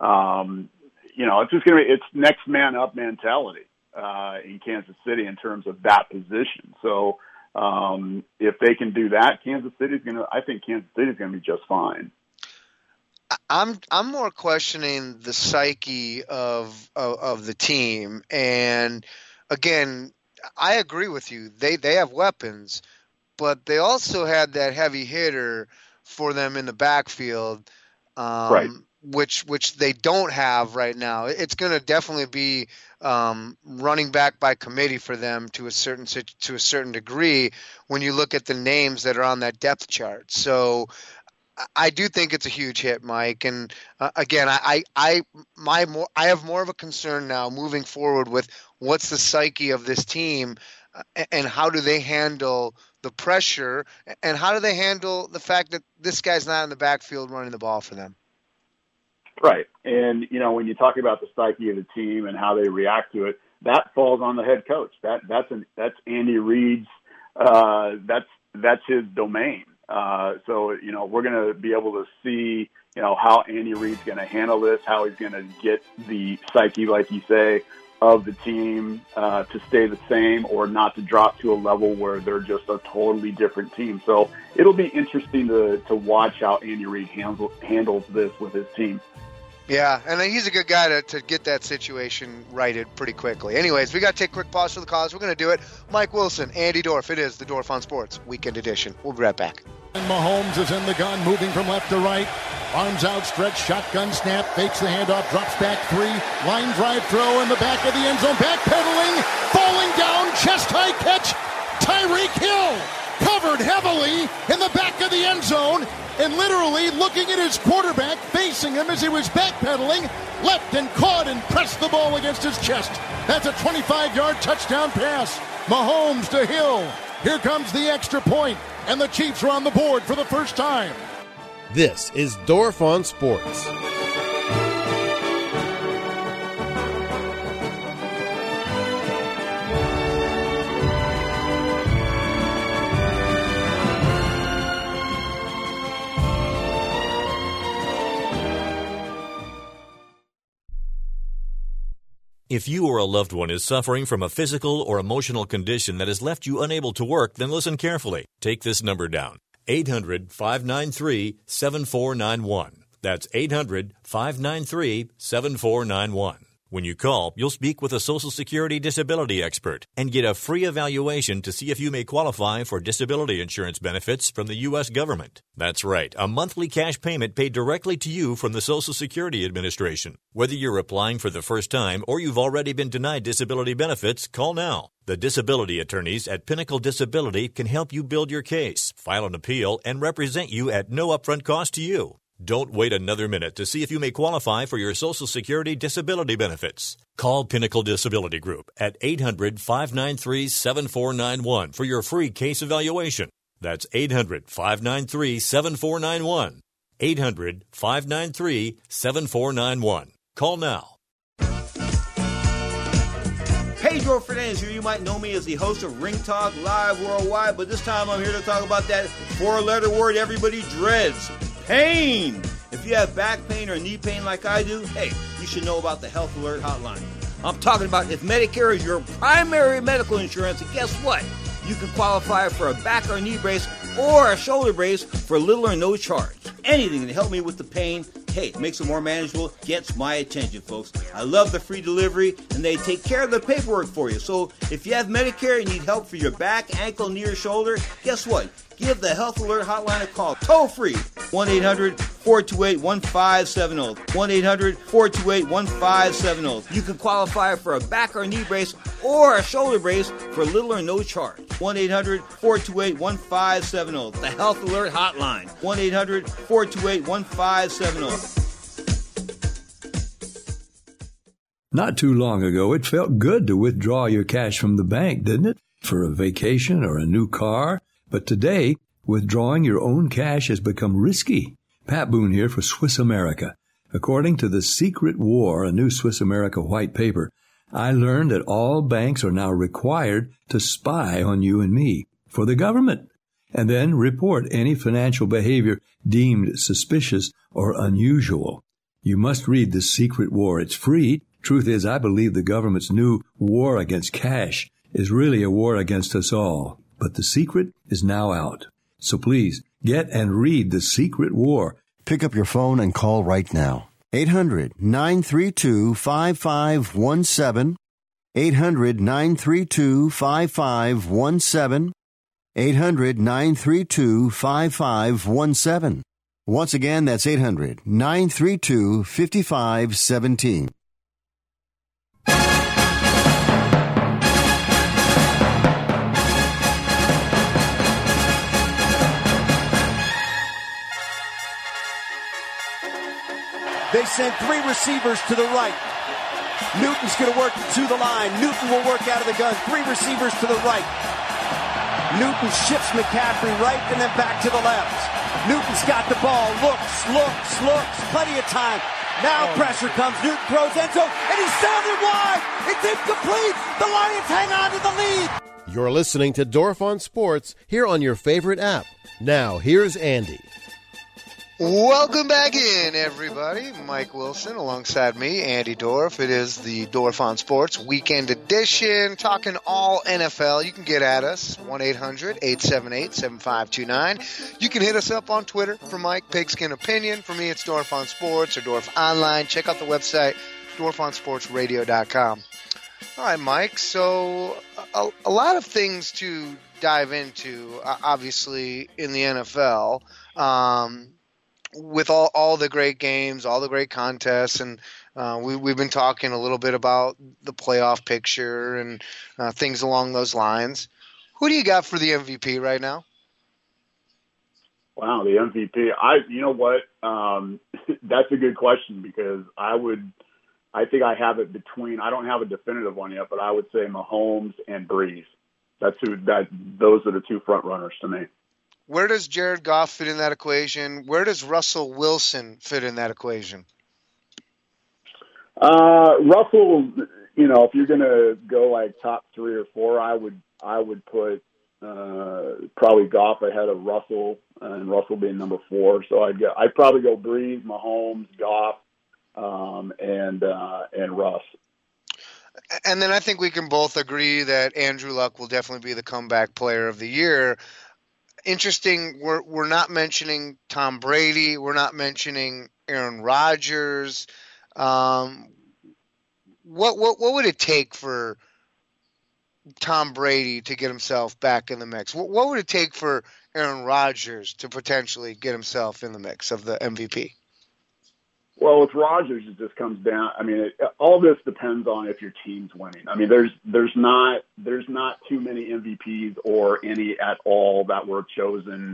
Speaker 8: it's next man up mentality in Kansas City in terms of that position. So if they can do that, I think Kansas City is going to be just fine.
Speaker 7: I'm more questioning the psyche of the team, and again, I agree with you. They have weapons, but they also had that heavy hitter for them in the backfield, which they don't have right now. It's going to definitely be running back by committee for them to a certain degree when you look at the names that are on that depth chart. So I do think it's a huge hit, Mike. And again, I have more of a concern now moving forward with what's the psyche of this team, and how do they handle the pressure, and how do they handle the fact that this guy's not in the backfield running the ball for them?
Speaker 8: Right. And, when you talk about the psyche of the team and how they react to it, that falls on the head coach. That's Andy Reid's, that's his domain. So, we're going to be able to see, how Andy Reid's going to handle this, how he's going to get the psyche, like you say, of the team to stay the same or not to drop to a level where they're just a totally different team. So it'll be interesting to watch how Andy Reid handles this with his team.
Speaker 7: Yeah, and he's a good guy to get that situation righted pretty quickly. Anyways, we got to take a quick pause for the cause. We're going to do it. Mike Wilson, Andy Dorf. It is the Dorf on Sports Weekend Edition. We'll be right back.
Speaker 5: And Mahomes is in the gun, moving from left to right. Arms outstretched, shotgun snap, fakes the handoff, drops back 3. Line drive throw in the back of the end zone. Backpedaling, falling down, chest high catch. Tyreek Hill covered heavily in the back of the end zone, and literally looking at his quarterback, facing him as he was backpedaling, leapt and caught and pressed the ball against his chest. That's a 25-yard touchdown pass. Mahomes to Hill. Here comes the extra point, and the Chiefs are on the board for the first time.
Speaker 6: This is Dorf on Sports.
Speaker 11: If you or a loved one is suffering from a physical or emotional condition that has left you unable to work, then listen carefully. Take this number down. 800-593-7491. That's 800-593-7491. When you call, you'll speak with a Social Security disability expert and get a free evaluation to see if you may qualify for disability insurance benefits from the U.S. government. That's right, a monthly cash payment paid directly to you from the Social Security Administration. Whether you're applying for the first time or you've already been denied disability benefits, call now. The disability attorneys at Pinnacle Disability can help you build your case, file an appeal, and represent you at no upfront cost to you. Don't wait another minute to see if you may qualify for your Social Security disability benefits. Call Pinnacle Disability Group at 800-593-7491 for your free case evaluation. That's 800-593-7491. 800-593-7491. Call now.
Speaker 12: Pedro Fernandez here. You might know me as the host of Ring Talk Live Worldwide, but this time I'm here to talk about that four-letter word everybody dreads. Pain! If you have back pain or knee pain like I do, hey, you should know about the Health Alert Hotline. I'm talking about if Medicare is your primary medical insurance, and guess what? You can qualify for a back or knee brace or a shoulder brace for little or no charge. Anything to help me with the pain, hey, it makes it more manageable, gets my attention, folks. I love the free delivery, and they take care of the paperwork for you. So if you have Medicare and need help for your back, ankle, knee, or shoulder, guess what? Give the Health Alert Hotline a call, toll-free, 1-800-428-1570, 1-800-428-1570. You can qualify for a back or knee brace or a shoulder brace for little or no charge. 1-800-428-1570, the Health Alert Hotline, 1-800-428-1570.
Speaker 13: Not too long ago, it felt good to withdraw your cash from the bank, didn't it? For a vacation or a new car. But today, withdrawing your own cash has become risky. Pat Boone here for Swiss America. According to The Secret War, a new Swiss America white paper, I learned that all banks are now required to spy on you and me for the government, and then report any financial behavior deemed suspicious or unusual. You must read The Secret War. It's free. Truth is, I believe the government's new war against cash is really a war against us all. But The Secret is now out. So please, get and read The Secret War.
Speaker 25: Pick up your phone and call right now. 800-932-5517. 800-932-5517. 800-932-5517. Once again, that's 800-932-5517.
Speaker 14: They send three receivers to the right. Newton's going to work to the line. Newton will work out of the gun. Three receivers to the right. Newton shifts McCaffrey right and then back to the left. Newton's got the ball. Looks. Plenty of time. Now pressure comes. Newton throws end zone, and he's sounded wide. It's incomplete. The Lions hang on to the lead.
Speaker 6: You're listening to Dorf on Sports here on your favorite app. Now, here's Andy.
Speaker 7: Welcome back in, everybody. Mike Wilson alongside me, Andy Dorf. It is the Dorf on Sports Weekend Edition, talking all NFL. You can get at us, 1-800-878-7529. You can hit us up on Twitter for Mike, Pigskin Opinion. For me, it's Dorf on Sports or Dorf Online. Check out the website, dorfonsportsradio.com. All right, Mike, so a lot of things to dive into, obviously, in the NFL. With all the great games, all the great contests, and we've been talking a little bit about the playoff picture and things along those lines. Who do you got for the MVP right now?
Speaker 8: Wow, the MVP. You know what? That's a good question because I think I have it between. I don't have a definitive one yet, but I would say Mahomes and Breeze. Those are the two front runners to me.
Speaker 7: Where does Jared Goff fit in that equation? Where does Russell Wilson fit in that equation?
Speaker 8: Russell, if you're going to go like top 3 or 4, I would put probably Goff ahead of Russell, and Russell being number 4. So I'd probably go Breeze, Mahomes, Goff, and Russ.
Speaker 7: And then I think we can both agree that Andrew Luck will definitely be the comeback player of the year. Interesting, we're not mentioning Tom Brady. We're not mentioning Aaron Rodgers. what would it take for Tom Brady to get himself back in the mix? What would it take for Aaron Rodgers to potentially get himself in the mix of the MVP?
Speaker 8: Well, with Rodgers, it just comes down. I mean, all this depends on if your team's winning. I mean, there's not too many MVPs or any at all that were chosen,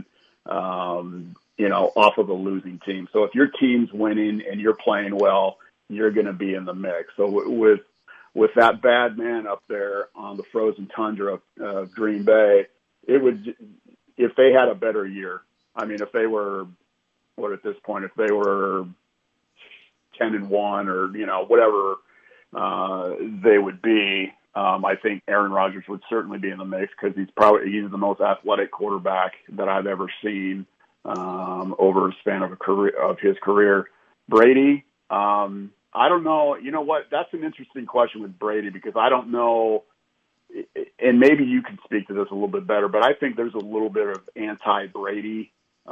Speaker 8: off of a losing team. So if your team's winning and you're playing well, you're going to be in the mix. So with that bad man up there on the frozen tundra of Green Bay, it would, if they had a better year. I mean, if they were, at this point, if they were 10-1 or whatever they would be, I think Aaron Rodgers would certainly be in the mix because he's the most athletic quarterback that I've ever seen over a span of his career. Brady, I don't know. You know what? That's an interesting question with Brady because I don't know, and maybe you can speak to this a little bit better, but I think there's a little bit of anti-Brady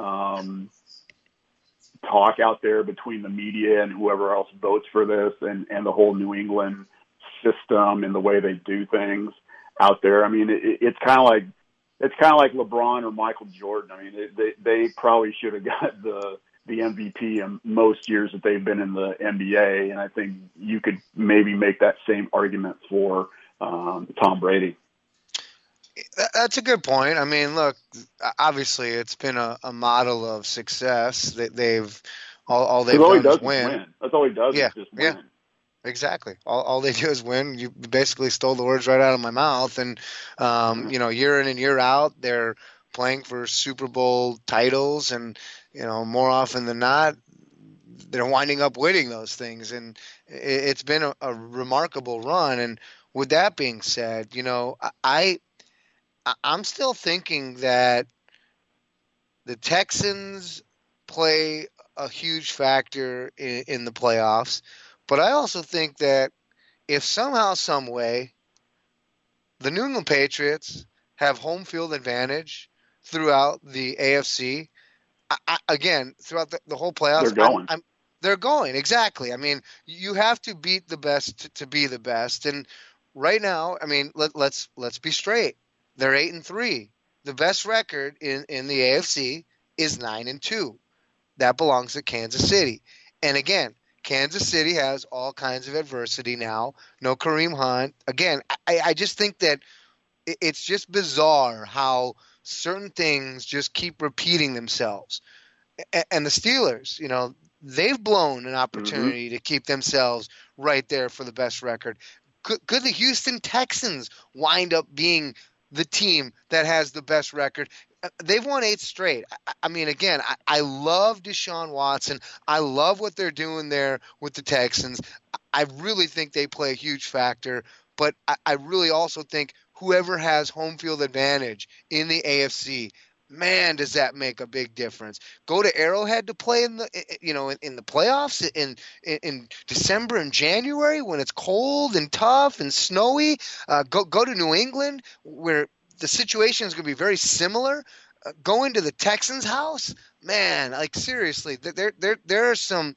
Speaker 8: talk out there between the media and whoever else votes for this and the whole New England system and the way they do things out there. I mean, it's kind of like LeBron or Michael Jordan. I mean, they probably should have got the MVP in most years that they've been in the NBA, and I think you could maybe make that same argument for Tom Brady.
Speaker 7: That's a good point. I mean, look, obviously it's been a model of success that they've all they've done is win.
Speaker 8: That's all he does is just win.
Speaker 7: Yeah, exactly. All they do is win. You basically stole the words right out of my mouth. And, year in and year out, they're playing for Super Bowl titles. And, more often than not, they're winding up winning those things. And it's been a remarkable run. And with that being said, I'm still thinking that the Texans play a huge factor in the playoffs, but I also think that if somehow, some way, the New England Patriots have home field advantage throughout the AFC, throughout the whole playoffs,
Speaker 8: they're going.
Speaker 7: They're going, exactly. I mean, you have to beat the best to be the best, and right now, I mean, let's be straight. They're 8-3. The best record in the AFC is 9-2. That belongs to Kansas City. And again, Kansas City has all kinds of adversity now. No Kareem Hunt. Again, I just think that it's just bizarre how certain things just keep repeating themselves. And the Steelers, they've blown an opportunity to keep themselves right there for the best record. Could the Houston Texans wind up being the team that has the best record? They've won 8 straight. I mean, again, I love Deshaun Watson. I love what they're doing there with the Texans. I really think they play a huge factor, but I really also think whoever has home field advantage in the AFC, man, does that make a big difference. Go to Arrowhead to play in the playoffs in December and January when it's cold and tough and snowy. Go to New England where the situation is going to be very similar. Going to the Texans' house, man, like seriously, there are some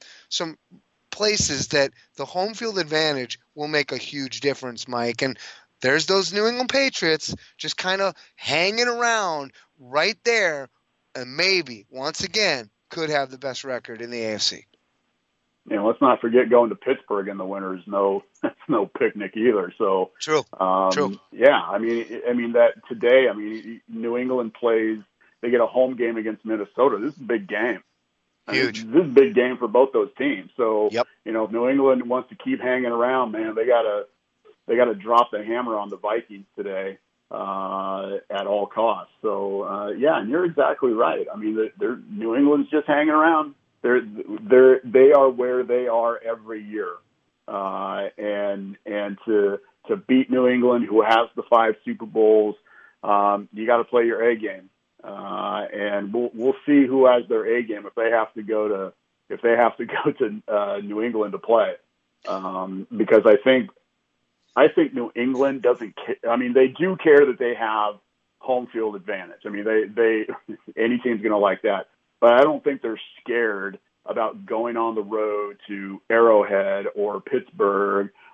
Speaker 7: places that the home field advantage will make a huge difference, Mike. And there's those New England Patriots just kind of hanging around right there, and maybe once again could have the best record in the AFC.
Speaker 8: Let's not forget going to Pittsburgh in the winter is no picnic either. So
Speaker 7: true.
Speaker 8: Yeah, I mean that today. I mean, New England plays. They get a home game against Minnesota. This is a big game.
Speaker 7: Huge.
Speaker 8: This is a big game for both those teams. So
Speaker 7: yep.
Speaker 8: If New England wants to keep hanging around, man, they gotta drop the hammer on the Vikings today at all costs. So and you're exactly right. I mean, New England's just hanging around. They are where they are every year, and to beat New England, who has the 5 Super Bowls, you got to play your A game, and we'll see who has their A game if they have to go to New England to play, because I think New England doesn't care. I mean, they do care that they have home field advantage. I mean, they any team's going to like that. But I don't think they're scared about going on the road to Arrowhead or Pittsburgh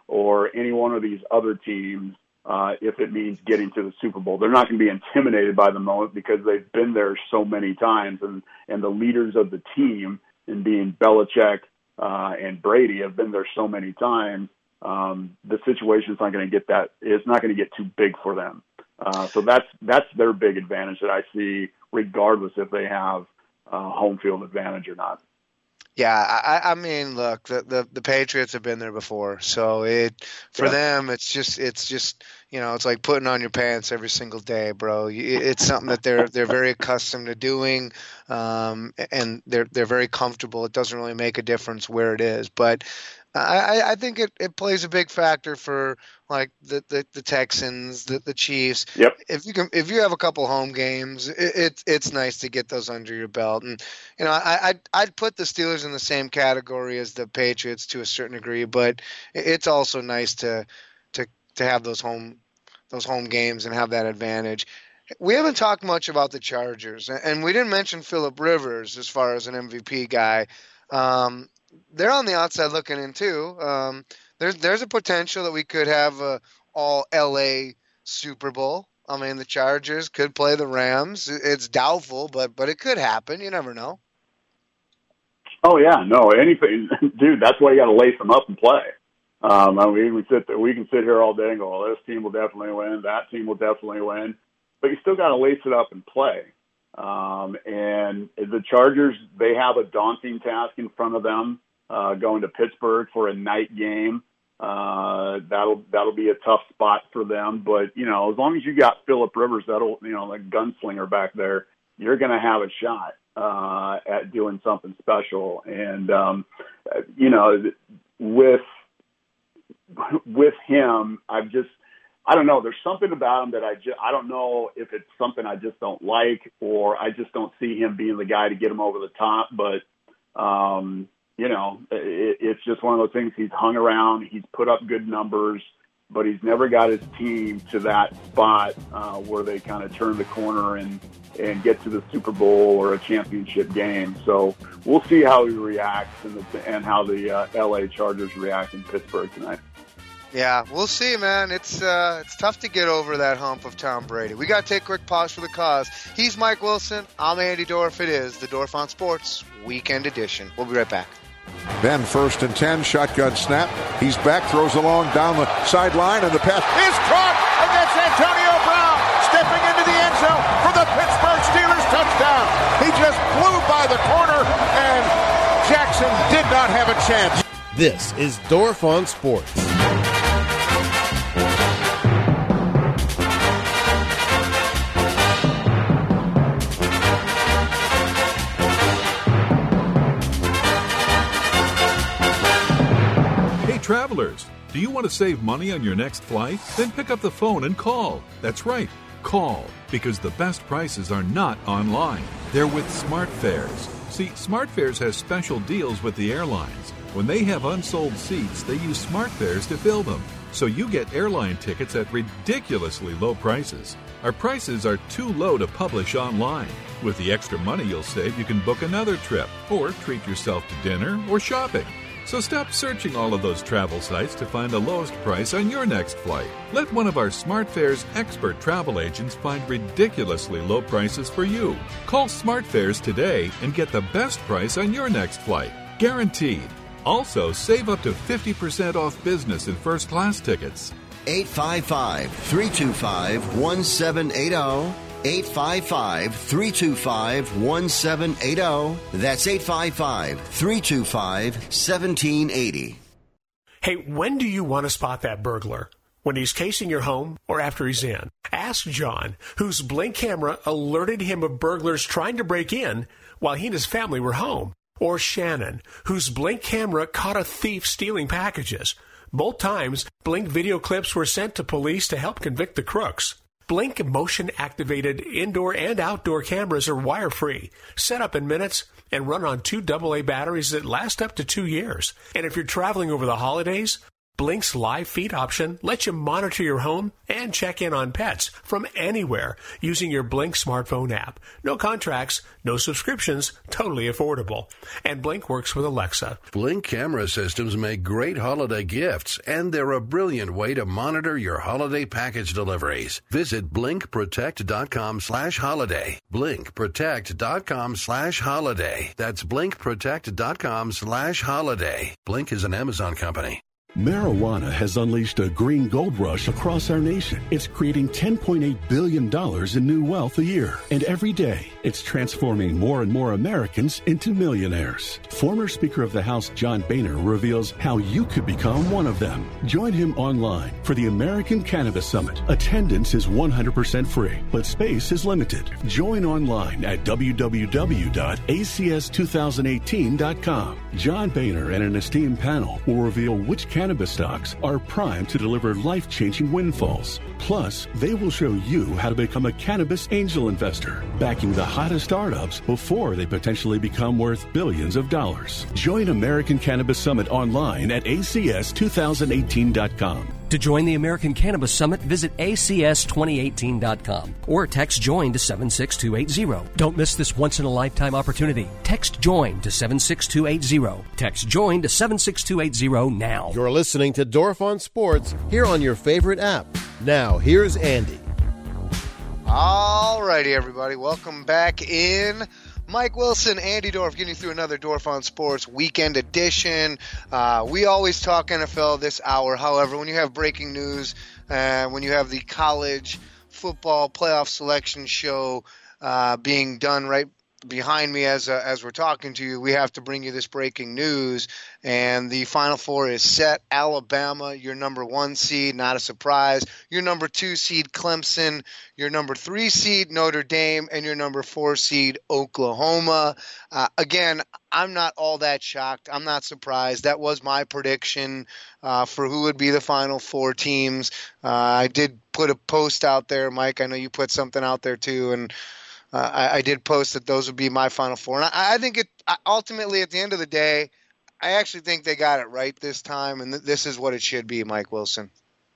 Speaker 8: or any one of these other teams if it means getting to the Super Bowl. They're not going to be intimidated by the moment because they've been there so many times, and the leaders of the team, in being Belichick and Brady, have been there so many times. The situation's not going to get that. It's not going to get too big for them. So that's their big advantage that I see, regardless if they have home field advantage or not.
Speaker 7: Yeah, I mean, look, the Patriots have been there before, so for them, it's just it's like putting on your pants every single day, bro. It's something that they're very accustomed to doing, and they're very comfortable. It doesn't really make a difference where it is, but I think it plays a big factor for like the Texans, the Chiefs.
Speaker 8: Yep.
Speaker 7: If you have a couple home games, it's nice to get those under your belt. And I'd put the Steelers in the same category as the Patriots to a certain degree, but it's also nice to have those home games and have that advantage. We haven't talked much about the Chargers, and we didn't mention Phillip Rivers as far as an MVP guy. They're on the outside looking in too. There's a potential that we could have a all LA Super Bowl. I mean, the Chargers could play the Rams. It's doubtful, but it could happen. You never know.
Speaker 8: Oh yeah, no, anything, dude. That's why you got to lace them up and play. I mean, we can sit here all day and go, well, this team will definitely win, that team will definitely win, but you still got to lace it up and play. And the Chargers, they have a daunting task in front of them, going to Pittsburgh for a night game. That'll be a tough spot for them. But, as long as you got Phillip Rivers, like gunslinger back there, you're going to have a shot, at doing something special. And, with him, I don't know. There's something about him that I don't know if it's something I just don't like, or I just don't see him being the guy to get him over the top. But, it's just one of those things. He's hung around. He's put up good numbers, but he's never got his team to that spot where they kind of turn the corner and get to the Super Bowl or a championship game. So we'll see how he reacts and how the LA Chargers react in Pittsburgh tonight.
Speaker 7: Yeah, we'll see, man. It's tough to get over that hump of Tom Brady. We got to take a quick pause for the cause. He's Mike Wilson. I'm Andy Dorff. It is the Dorff on Sports Weekend Edition. We'll be right back.
Speaker 1: Then 1st and 10, shotgun snap. He's back, throws the long down the sideline, and the pass is caught against Antonio Brown, stepping into the end zone for the Pittsburgh Steelers touchdown. He just flew by the corner, and Jackson did not have a chance.
Speaker 6: This is Dorff on Sports.
Speaker 3: Travelers, do you want to save money on your next flight? Then pick up the phone and call. That's right, call, because the best prices are not online. They're with SmartFares. See, SmartFares has special deals with the airlines. When they have unsold seats, they use SmartFares to fill them. So you get airline tickets at ridiculously low prices. Our prices are too low to publish online. With the extra money you'll save, you can book another trip or treat yourself to dinner or shopping. So stop searching all of those travel sites to find the lowest price on your next flight. Let one of our SmartFares expert travel agents find ridiculously low prices for you. Call SmartFares today and get the best price on your next flight. Guaranteed. Also, save up to 50% off business and first class tickets.
Speaker 25: 855-325-1780. 855-325-1780. That's 855-325-1780.
Speaker 4: Hey, when do you want to spot that burglar? When he's casing your home or after he's in? Ask John, whose Blink camera alerted him of burglars trying to break in while he and his family were home. Or Shannon, whose Blink camera caught a thief stealing packages. Both times, Blink video clips were sent to police to help convict the crooks. Blink motion-activated indoor and outdoor cameras are wire-free, set up in minutes, and run on 2 AA batteries that last up to 2 years. And if you're traveling over the holidays, Blink's live feed option lets you monitor your home and check in on pets from anywhere using your Blink smartphone app. No contracts, no subscriptions, totally affordable. And Blink works with Alexa.
Speaker 15: Blink camera systems make great holiday gifts, and they're a brilliant way to monitor your holiday package deliveries. Visit blinkprotect.com/holiday. blinkprotect.com/holiday. That's blinkprotect.com/holiday. Blink is an Amazon company.
Speaker 9: Marijuana has unleashed a green gold rush across our nation. It's creating $10.8 billion in new wealth a year. And every day, it's transforming more and more Americans into millionaires. Former Speaker of the House John Boehner reveals how you could become one of them. Join him online for the American Cannabis Summit. Attendance is 100% free, but space is limited. Join online at www.acs2018.com. John Boehner and an esteemed panel will reveal which cannabis stocks are primed to deliver life-changing windfalls. Plus, they will show you how to become a cannabis angel investor, backing the hottest startups before they potentially become worth billions of dollars. Join American Cannabis Summit online at acs2018.com.
Speaker 10: To join the American Cannabis Summit, visit acs2018.com or text JOIN to 76280. Don't miss this once-in-a-lifetime opportunity. Text JOIN to 76280. Text JOIN to 76280 now.
Speaker 6: You're listening to Dorf on Sports here on your favorite app. Now, here's Andy.
Speaker 7: All righty, everybody. Welcome back in. Mike Wilson, Andy Dorf, getting you through another Dorf on Sports weekend edition. We always talk NFL this hour. However, when you have breaking news, when you have the college football playoff selection show being done right behind me as we're talking to you, we have to bring you this breaking news. And the Final Four is set. Alabama, your number 1 seed, not a surprise. Your number 2 seed, Clemson. Your number 3 seed, Notre Dame. And your number 4 seed, Oklahoma. Again, I'm not all that shocked. I'm not surprised. That was my prediction for who would be the Final Four teams. I did put a post out there, Mike. I know you put something out there too, and I did post that those would be my Final Four. And I think ultimately, at the end of the day, I actually think they got it right this time, and this is what it should be, Mike Wilson.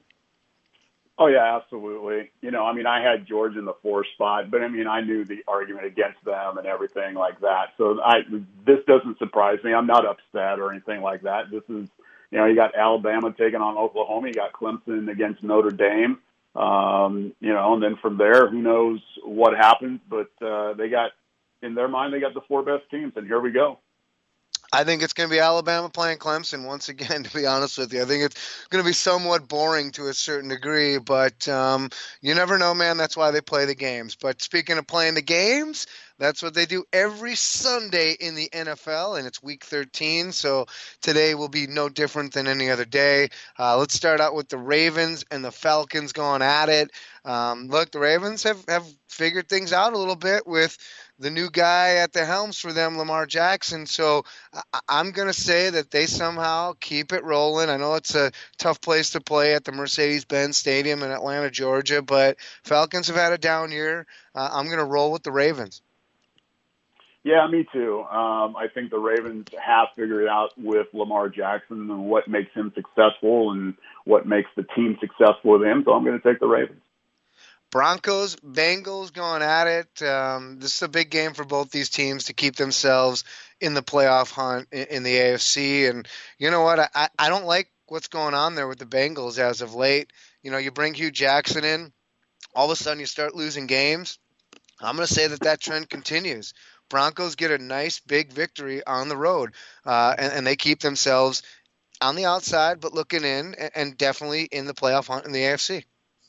Speaker 8: Oh, yeah, absolutely. I had Georgia in the 4 spot, but, I knew the argument against them and everything like that. So this doesn't surprise me. I'm not upset or anything like that. This is, you got Alabama taking on Oklahoma. You got Clemson against Notre Dame. And then from there, who knows what happens, but in their mind, they got the 4 best teams, and here we go.
Speaker 7: I think it's going to be Alabama playing Clemson once again, to be honest with you. I think it's going to be somewhat boring to a certain degree, but you never know, man. That's why they play the games. But speaking of playing the games, that's what they do every Sunday in the NFL, and it's Week 13, so today will be no different than any other day. Let's start out with the Ravens and the Falcons going at it. Look, the Ravens have figured things out a little bit with the new guy at the helms for them, Lamar Jackson. So I'm going to say that they somehow keep it rolling. I know it's a tough place to play at the Mercedes-Benz Stadium in Atlanta, Georgia, but Falcons have had a down year. I'm going to roll with the Ravens.
Speaker 8: Yeah, me too. I think the Ravens have figured out with Lamar Jackson and what makes him successful and what makes the team successful with him. So I'm going to take the Ravens.
Speaker 7: Broncos, Bengals going at it. This is a big game for both these teams to keep themselves in the playoff hunt in the AFC. And you know what? I don't like what's going on there with the Bengals as of late. You bring Hugh Jackson in, all of a sudden you start losing games. I'm going to say that trend continues. Broncos get a nice big victory on the road, and they keep themselves on the outside but looking in and definitely in the playoff hunt in the AFC.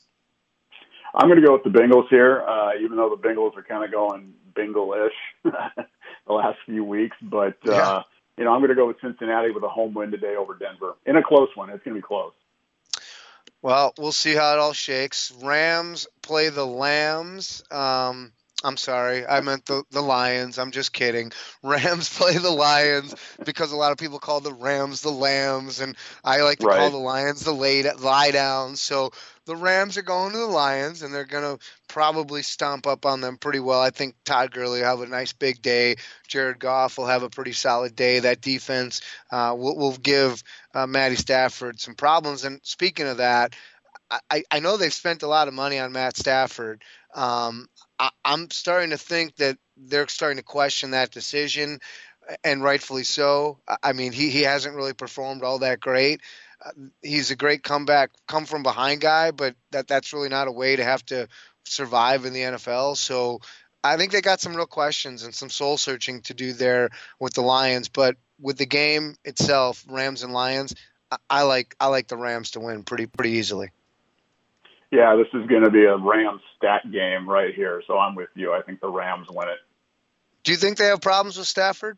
Speaker 8: I'm going to go with the Bengals here, even though the Bengals are kind of going Bengal-ish the last few weeks. But, I'm going to go with Cincinnati with a home win today over Denver. In a close one. It's going to be close.
Speaker 7: Well, we'll see how it all shakes. Rams play the Lambs. I'm sorry. I meant the Lions. I'm just kidding. Rams play the Lions because a lot of people call the Rams the Lambs, and I like to call the Lions the lie down. So the Rams are going to the Lions, and they're going to probably stomp up on them pretty well. I think Todd Gurley will have a nice big day. Jared Goff will have a pretty solid day. That defense will give Matty Stafford some problems. And speaking of that, I know they've spent a lot of money on Matt Stafford. I'm starting to think that they're starting to question that decision, and rightfully so. I mean, he hasn't really performed all that great. He's a great come from behind guy, but that's really not a way to have to survive in the NFL. So I think they got some real questions and some soul searching to do there with the Lions. But with the game itself, Rams and Lions, I like the Rams to win pretty easily.
Speaker 8: Yeah, this is going to be a Rams stat game right here. So I'm with you. I think the Rams win it.
Speaker 7: Do you think they have problems with Stafford?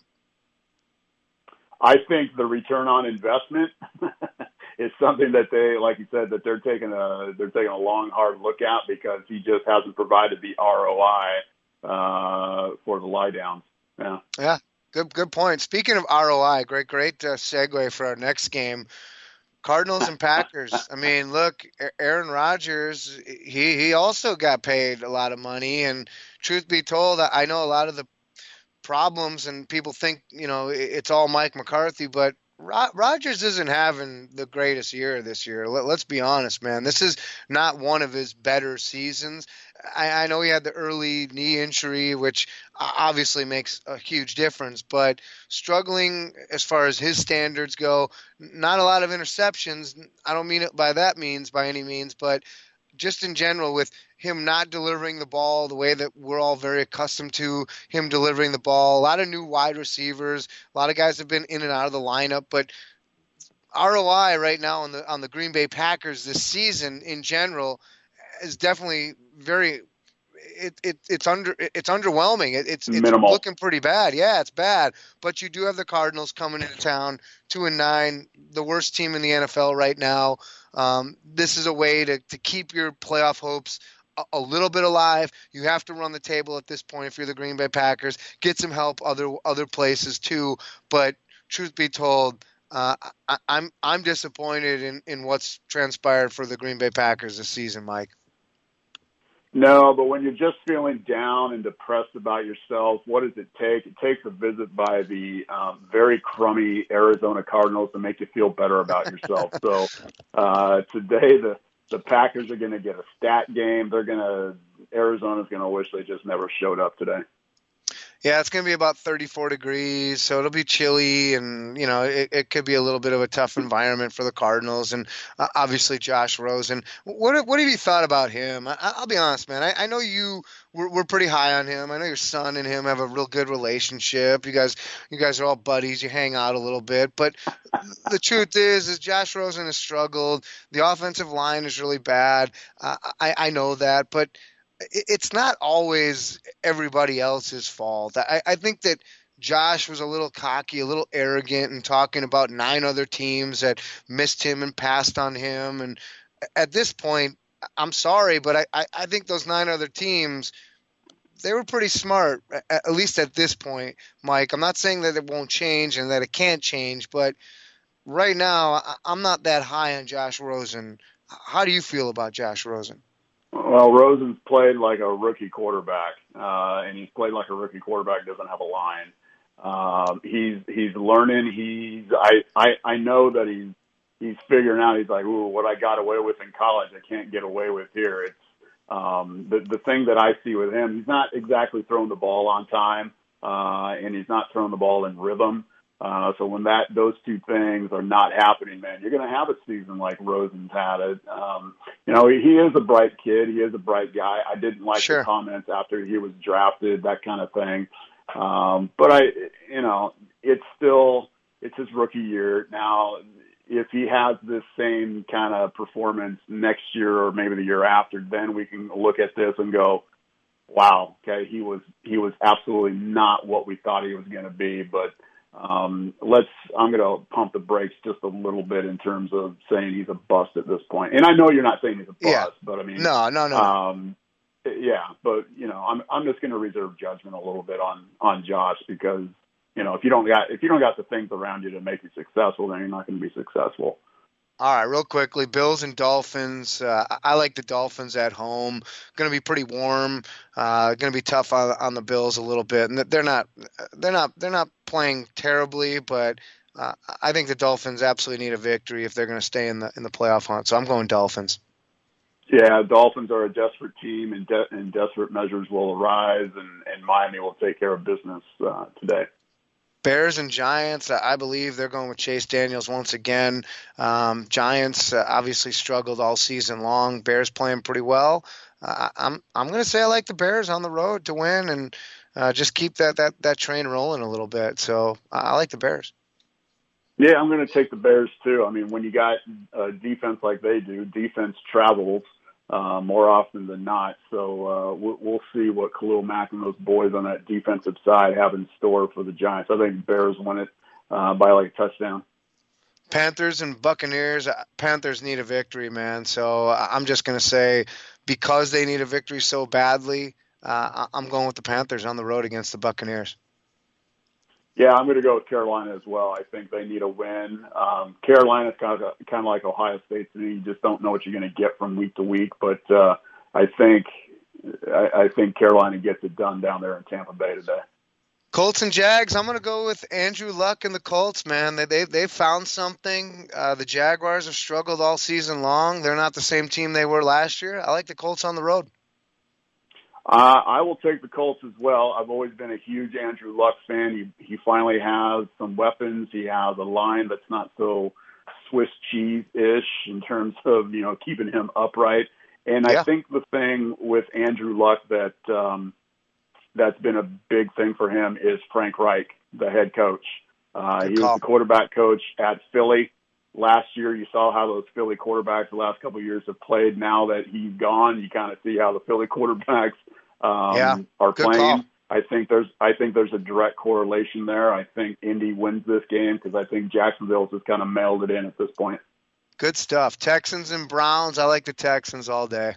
Speaker 8: I think the return on investment is something that they, like you said, that they're taking a long, hard look at, because he just hasn't provided the ROI for the lie downs.
Speaker 7: Yeah, good point. Speaking of ROI, great segue for our next game. Cardinals and Packers. I mean, look, Aaron Rodgers, he also got paid a lot of money, and truth be told, I know a lot of the problems, and people think, it's all Mike McCarthy, but Rodgers isn't having the greatest year this year. Let's be honest, man. This is not one of his better seasons. I know he had the early knee injury, which obviously makes a huge difference, but struggling as far as his standards go. Not a lot of interceptions. I don't mean it by any means, but just in general, with him not delivering the ball the way that we're all very accustomed to him delivering the ball. A lot of new wide receivers. A lot of guys have been in and out of the lineup. But ROI right now on the Green Bay Packers this season in general is definitely it's underwhelming. It's looking pretty bad. Yeah, it's bad. But you do have the Cardinals coming into town, 2-9, the worst team in the NFL right now. This is a way to keep your playoff hopes a little bit alive. You have to run the table at this point if you're the Green Bay Packers. Get some help other places too. But truth be told, I'm disappointed in what's transpired for the Green Bay Packers this season, Mike.
Speaker 8: No, but when you're just feeling down and depressed about yourself, what does it take? It takes a visit by the very crummy Arizona Cardinals to make you feel better about yourself. So today the Packers are going to get a stat game. Arizona's going to wish they just never showed up today.
Speaker 7: Yeah, it's going to be about 34 degrees, so it'll be chilly, and, it could be a little bit of a tough environment for the Cardinals, and obviously Josh Rosen. What have you thought about him? I'll be honest, man. I know we're pretty high on him. I know your son and him have a real good relationship. You guys are all buddies. You hang out a little bit, but the truth is Josh Rosen has struggled. The offensive line is really bad. I know that, but it's not always everybody else's fault. I think that Josh was a little cocky, a little arrogant, and talking about 9 other teams that missed him and passed on him. And at this point, I'm sorry, but I think those 9 other teams, they were pretty smart, at least at this point, Mike. I'm not saying that it won't change and that it can't change, but right now, I'm not that high on Josh Rosen. How do you feel about Josh Rosen?
Speaker 8: Well, Rosen's played like a rookie quarterback, and he's played like a rookie quarterback doesn't have a line. He's learning. I know that he's figuring out. He's like, ooh, what I got away with in college, I can't get away with here. It's the thing that I see with him. He's not exactly throwing the ball on time, and he's not throwing the ball in rhythm. So when those two things are not happening, man, you're going to have a season like Rosen's had it. He is a bright kid. He is a bright guy. I didn't like the comments after he was drafted, that kind of thing. But it's his rookie year. Now, if he has this same kind of performance next year or maybe the year after, then we can look at this and go, wow, okay, he was absolutely not what we thought he was going to be. But I'm going to pump the brakes just a little bit in terms of saying he's a bust at this point. And I know you're not saying he's a bust, but I mean,
Speaker 7: no.
Speaker 8: Yeah, but I'm just going to reserve judgment a little bit on Josh, because if you don't got the things around you to make you successful, then you're not going to be successful.
Speaker 7: All right, real quickly, Bills and Dolphins. I like the Dolphins at home. Going to be pretty warm. Going to be tough on the Bills a little bit, and they're not playing terribly, but I think the Dolphins absolutely need a victory if they're going to stay in the playoff hunt. So I'm going Dolphins.
Speaker 8: Yeah, Dolphins are a desperate team, and desperate measures will arise, and Miami will take care of business today.
Speaker 7: Bears and Giants, I believe they're going with Chase Daniels once again. Giants obviously struggled all season long. Bears playing pretty well. I'm going to say I like the Bears on the road to win and just keep that train rolling a little bit. So I like the Bears.
Speaker 8: Yeah, I'm going to take the Bears too. I mean, when you got a defense like they do, defense travels more often than not. So we'll see what Khalil Mack and those boys on that defensive side have in store for the Giants. I think Bears win it by like a touchdown.
Speaker 7: Panthers and Buccaneers. Panthers need a victory, man. So I'm just going to say because they need a victory so badly, I'm going with the Panthers on the road against the Buccaneers.
Speaker 8: Yeah, I'm going to go with Carolina as well. I think they need a win. Carolina's kind of like Ohio State to me. You just don't know what you're going to get from week to week. But I think Carolina gets it done down there in Tampa Bay today.
Speaker 7: Colts and Jags. I'm going to go with Andrew Luck and the Colts, man. They found something. The Jaguars have struggled all season long. They're not the same team they were last year. I like the Colts on the road.
Speaker 8: I will take the Colts as well. I've always been a huge Andrew Luck fan. He finally has some weapons. He has a line that's not so Swiss cheese-ish in terms of, keeping him upright. And I think the thing with Andrew Luck that's been a big thing for him is Frank Reich, the head coach. He was the quarterback coach at Philly. Last year, you saw how those Philly quarterbacks the last couple of years have played. Now that he's gone, you kind of see how the Philly quarterbacks are playing. Call. I think there's a direct correlation there. I think Indy wins this game because I think Jacksonville's just kind of mailed it in at this point.
Speaker 7: Good stuff. Texans and Browns. I like the Texans all day.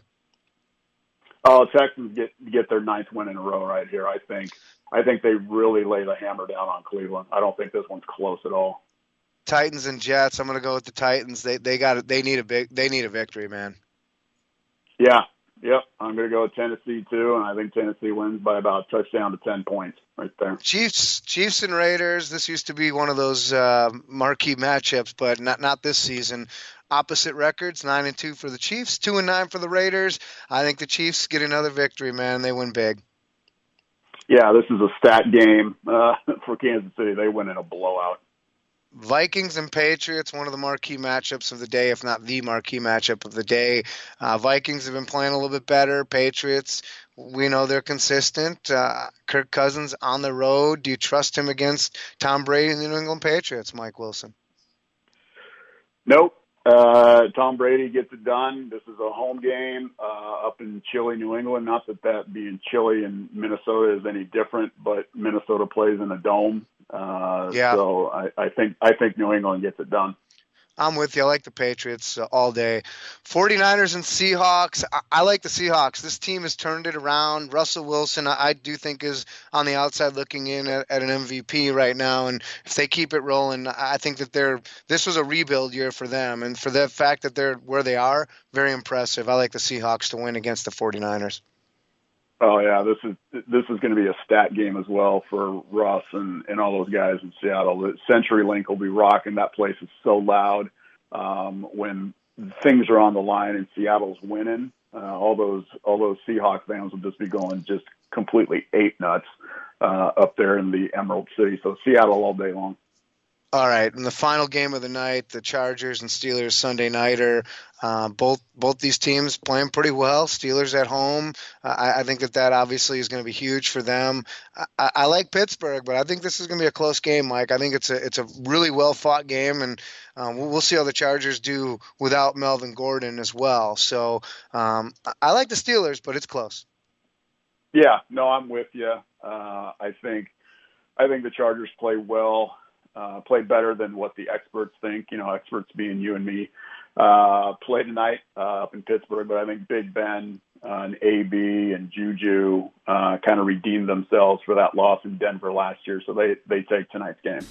Speaker 8: Oh, Texans get their 9th win in a row right here. I think they really lay the hammer down on Cleveland. I don't think this one's close at all.
Speaker 7: Titans and Jets. I'm going to go with the Titans. They need a victory, man.
Speaker 8: Yeah. Yep. I'm going to go with Tennessee too, and I think Tennessee wins by about a touchdown to 10 points right there.
Speaker 7: Chiefs and Raiders. This used to be one of those marquee matchups, but not this season. Opposite records, 9-2 for the Chiefs, 2-9 for the Raiders. I think the Chiefs get another victory, man. They win big.
Speaker 8: Yeah, this is a stat game for Kansas City. They win in a blowout.
Speaker 7: Vikings and Patriots, one of the marquee matchups of the day, if not the marquee matchup of the day. Vikings have been playing a little bit better. Patriots, we know they're consistent. Kirk Cousins on the road. Do you trust him against Tom Brady and the New England Patriots, Mike Wilson?
Speaker 8: Nope. Tom Brady gets it done. This is a home game up in chilly New England. Not that being chilly in Minnesota is any different, but Minnesota plays in a dome. So I think New England gets it done.
Speaker 7: I'm with you. I like the Patriots all day. 49ers and Seahawks. I like the Seahawks. This team has turned it around. Russell Wilson, I do think, is on the outside looking in at an MVP right now. And if they keep it rolling, I think that this was a rebuild year for them. And for the fact that they're where they are, very impressive. I like the Seahawks to win against the 49ers.
Speaker 8: Oh yeah, this is going to be a stat game as well for Russ and all those guys in Seattle. The CenturyLink will be rocking. That place is so loud when things are on the line and Seattle's winning. All those Seahawks fans will just be going just completely ape nuts up there in the Emerald City. So Seattle all day long.
Speaker 7: All right, and the final game of the night, the Chargers and Steelers Sunday nighter. Both these teams playing pretty well. Steelers at home. I think that obviously is going to be huge for them. I like Pittsburgh, but I think this is going to be a close game, Mike. I think it's a really well fought game, and we'll see how the Chargers do without Melvin Gordon as well. So I like the Steelers, but it's close.
Speaker 8: Yeah, no, I'm with you. I think the Chargers play well. Play better than what the experts think, experts being you and me, play tonight up in Pittsburgh. But I think Big Ben and AB and Juju kind of redeemed themselves for that loss in Denver last year. So they take tonight's game.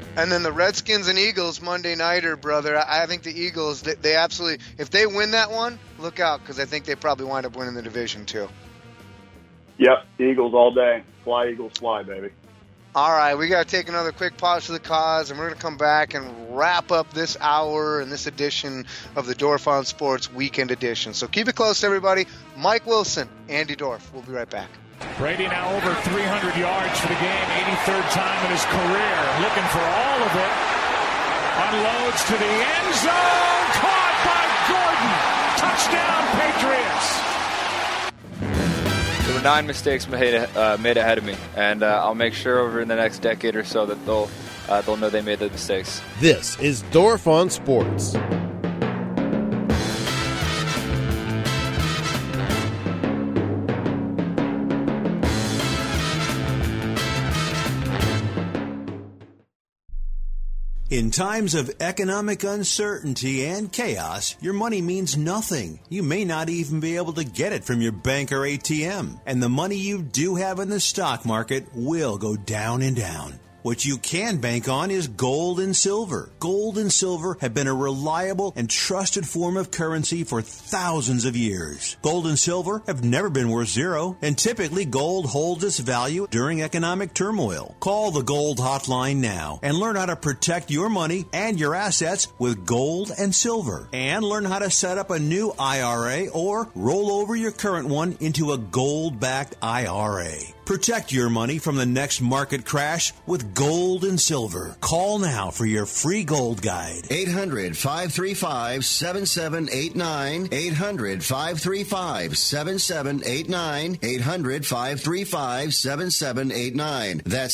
Speaker 7: And then the Redskins and Eagles Monday nighter, brother. I think the Eagles, they absolutely, if they win that one, look out, because I think they probably wind up winning the division too.
Speaker 8: Yep, Eagles all day. Fly, Eagles, fly, baby.
Speaker 7: All right, we got to take another quick pause for the cause, and we're going to come back and wrap up this hour and this edition of the Dorf on Sports Weekend Edition. So keep it close, everybody. Mike Wilson, Andy Dorf. We'll be right back.
Speaker 2: Brady now over 300 yards for the game, 83rd time in his career. Looking for all of it. Unloads to the end zone. Caught by Gordon. Touchdown, Patriots.
Speaker 18: There were 9 mistakes made ahead of me, and I'll make sure over in the next decade or so that they'll know they made the mistakes.
Speaker 6: This is Dorf on Sports.
Speaker 20: In times of economic uncertainty and chaos, your money means nothing. You may not even be able to get it from your bank or ATM. And the money you do have in the stock market will go down and down. What you can bank on is gold and silver. Gold and silver have been a reliable and trusted form of currency for thousands of years. Gold and silver have never been worth zero, and typically gold holds its value during economic turmoil. Call the Gold Hotline now and learn how to protect your money and your assets with gold and silver. And learn how to set up a new IRA or roll over your current one into a gold-backed IRA. Protect your money from the next market crash with gold and silver. Call now for your free gold guide.
Speaker 25: 800-535-7789. 800-535-7789. 800-535-7789. That's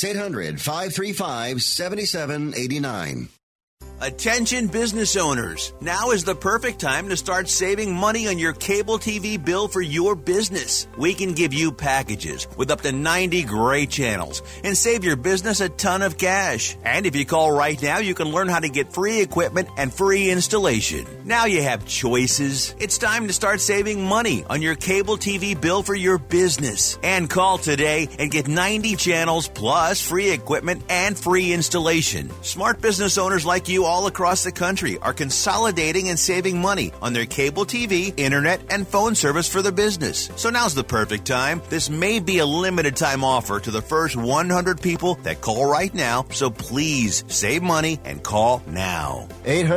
Speaker 25: 800-535-7789.
Speaker 20: Attention business owners. Now is the perfect time to start saving money on your cable TV bill for your business. We can give you packages with up to 90 great channels and save your business a ton of cash. And if you call right now, you can learn how to get free equipment and free installation. Now you have choices. It's time to start saving money on your cable TV bill for your business. And call today and get 90 channels plus free equipment and free installation. Smart business owners like you all across the country are consolidating and saving money on their cable TV, internet, and phone service for the business. So now's the perfect time. This may be a limited time offer to the first 100 people that call right now, so please save money and call now.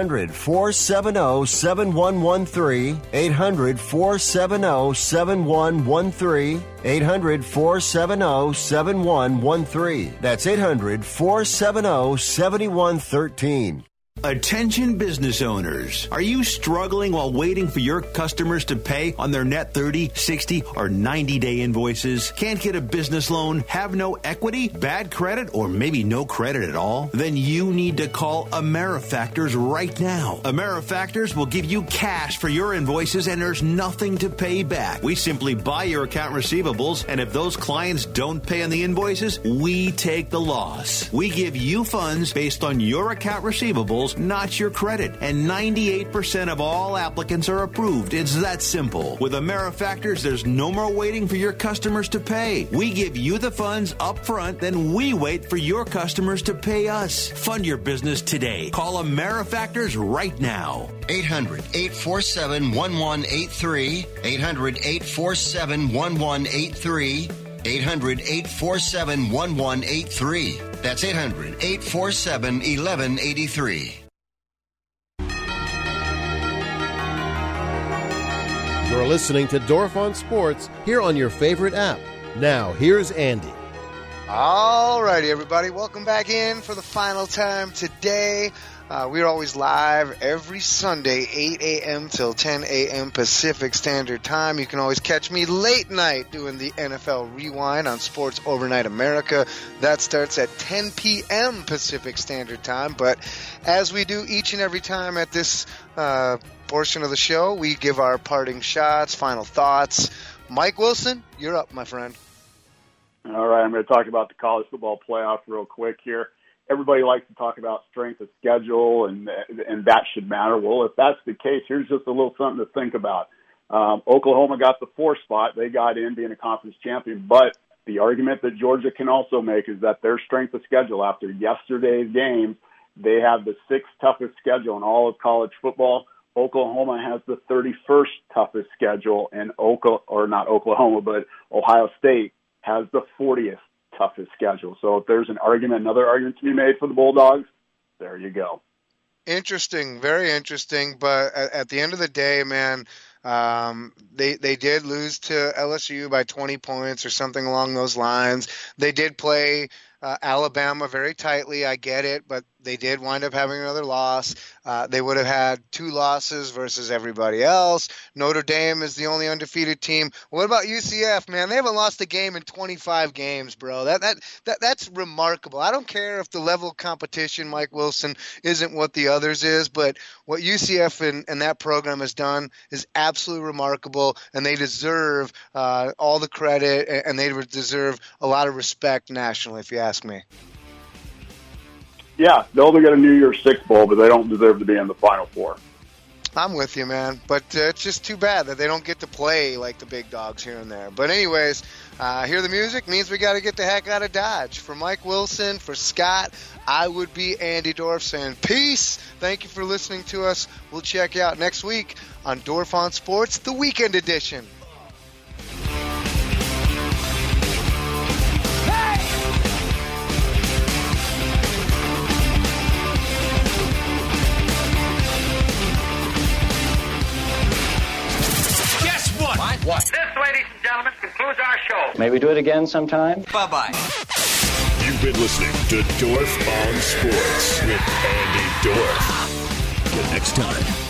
Speaker 25: 800-470-7113. 800-470-7113. 800-470-7113. That's 800-470-7113.
Speaker 20: Attention business owners. Are you struggling while waiting for your customers to pay on their net 30, 60, or 90-day invoices? Can't get a business loan? Have no equity? Bad credit? Or maybe no credit at all? Then you need to call AmeriFactors right now. AmeriFactors will give you cash for your invoices and there's nothing to pay back. We simply buy your account receivables, and if those clients don't pay on the invoices, we take the loss. We give you funds based on your account receivables, not your credit. And 98% of all applicants are approved. It's that simple. With AmeriFactors, there's no more waiting for your customers to pay. We give you the funds up front, then we wait for your customers to pay us. Fund your business today. Call AmeriFactors right now.
Speaker 25: 800-847-1183. 800-847-1183. 800-847-1183. That's 800-847-1183.
Speaker 6: You're listening to Dorf on Sports here on your favorite app. Now, here's Andy.
Speaker 7: All righty, everybody. Welcome back in for the final time today. We're always live every Sunday, 8 a.m. till 10 a.m. Pacific Standard Time. You can always catch me late night doing the NFL Rewind on Sports Overnight America. That starts at 10 p.m. Pacific Standard Time. But as we do each and every time at this portion of the show, we give our parting shots, final thoughts. Mike Wilson, you're up, my friend.
Speaker 8: All right, I'm going to talk about the college football playoff real quick here. Everybody likes to talk about strength of schedule, and that should matter. Well, if that's the case, here's just a little something to think about. Oklahoma got the 4th spot. They got in being a conference champion. But the argument that Georgia can also make is that their strength of schedule after yesterday's games They have the 6th toughest schedule in all of college football. Oklahoma has the 31st toughest schedule, and Ohio State has the 40th toughest schedule. So if there's another argument to be made for the Bulldogs, there you go.
Speaker 7: Interesting, very interesting. But at the end of the day, man, they did lose to LSU by 20 points or something along those lines. They did play Alabama very tightly. I get it, but they did wind up having another loss. They would have had 2 losses versus everybody else. Notre Dame is the only undefeated team. What about UCF, man? They haven't lost a game in 25 games, bro. That's remarkable. I don't care if the level of competition, Mike Wilson, isn't what the others is, but what UCF and that program has done is absolutely remarkable, and they deserve all the credit, and they deserve a lot of respect nationally, if you ask me.
Speaker 8: Yeah, they'll get a New Year's Six Bowl, but they don't deserve to be in the Final Four.
Speaker 7: I'm with you, man. But it's just too bad that they don't get to play like the big dogs here and there. But anyways, hear the music means we got to get the heck out of Dodge. For Mike Wilson, for Scott, I would be Andy Dorf saying peace. Thank you for listening to us. We'll check you out next week on Dorf on Sports, the weekend edition.
Speaker 17: What? This, ladies and gentlemen, concludes our show.
Speaker 19: Maybe do it again sometime?
Speaker 17: Bye-bye.
Speaker 21: You've been listening to Dorf on Sports with Andy Dorf. Till next time.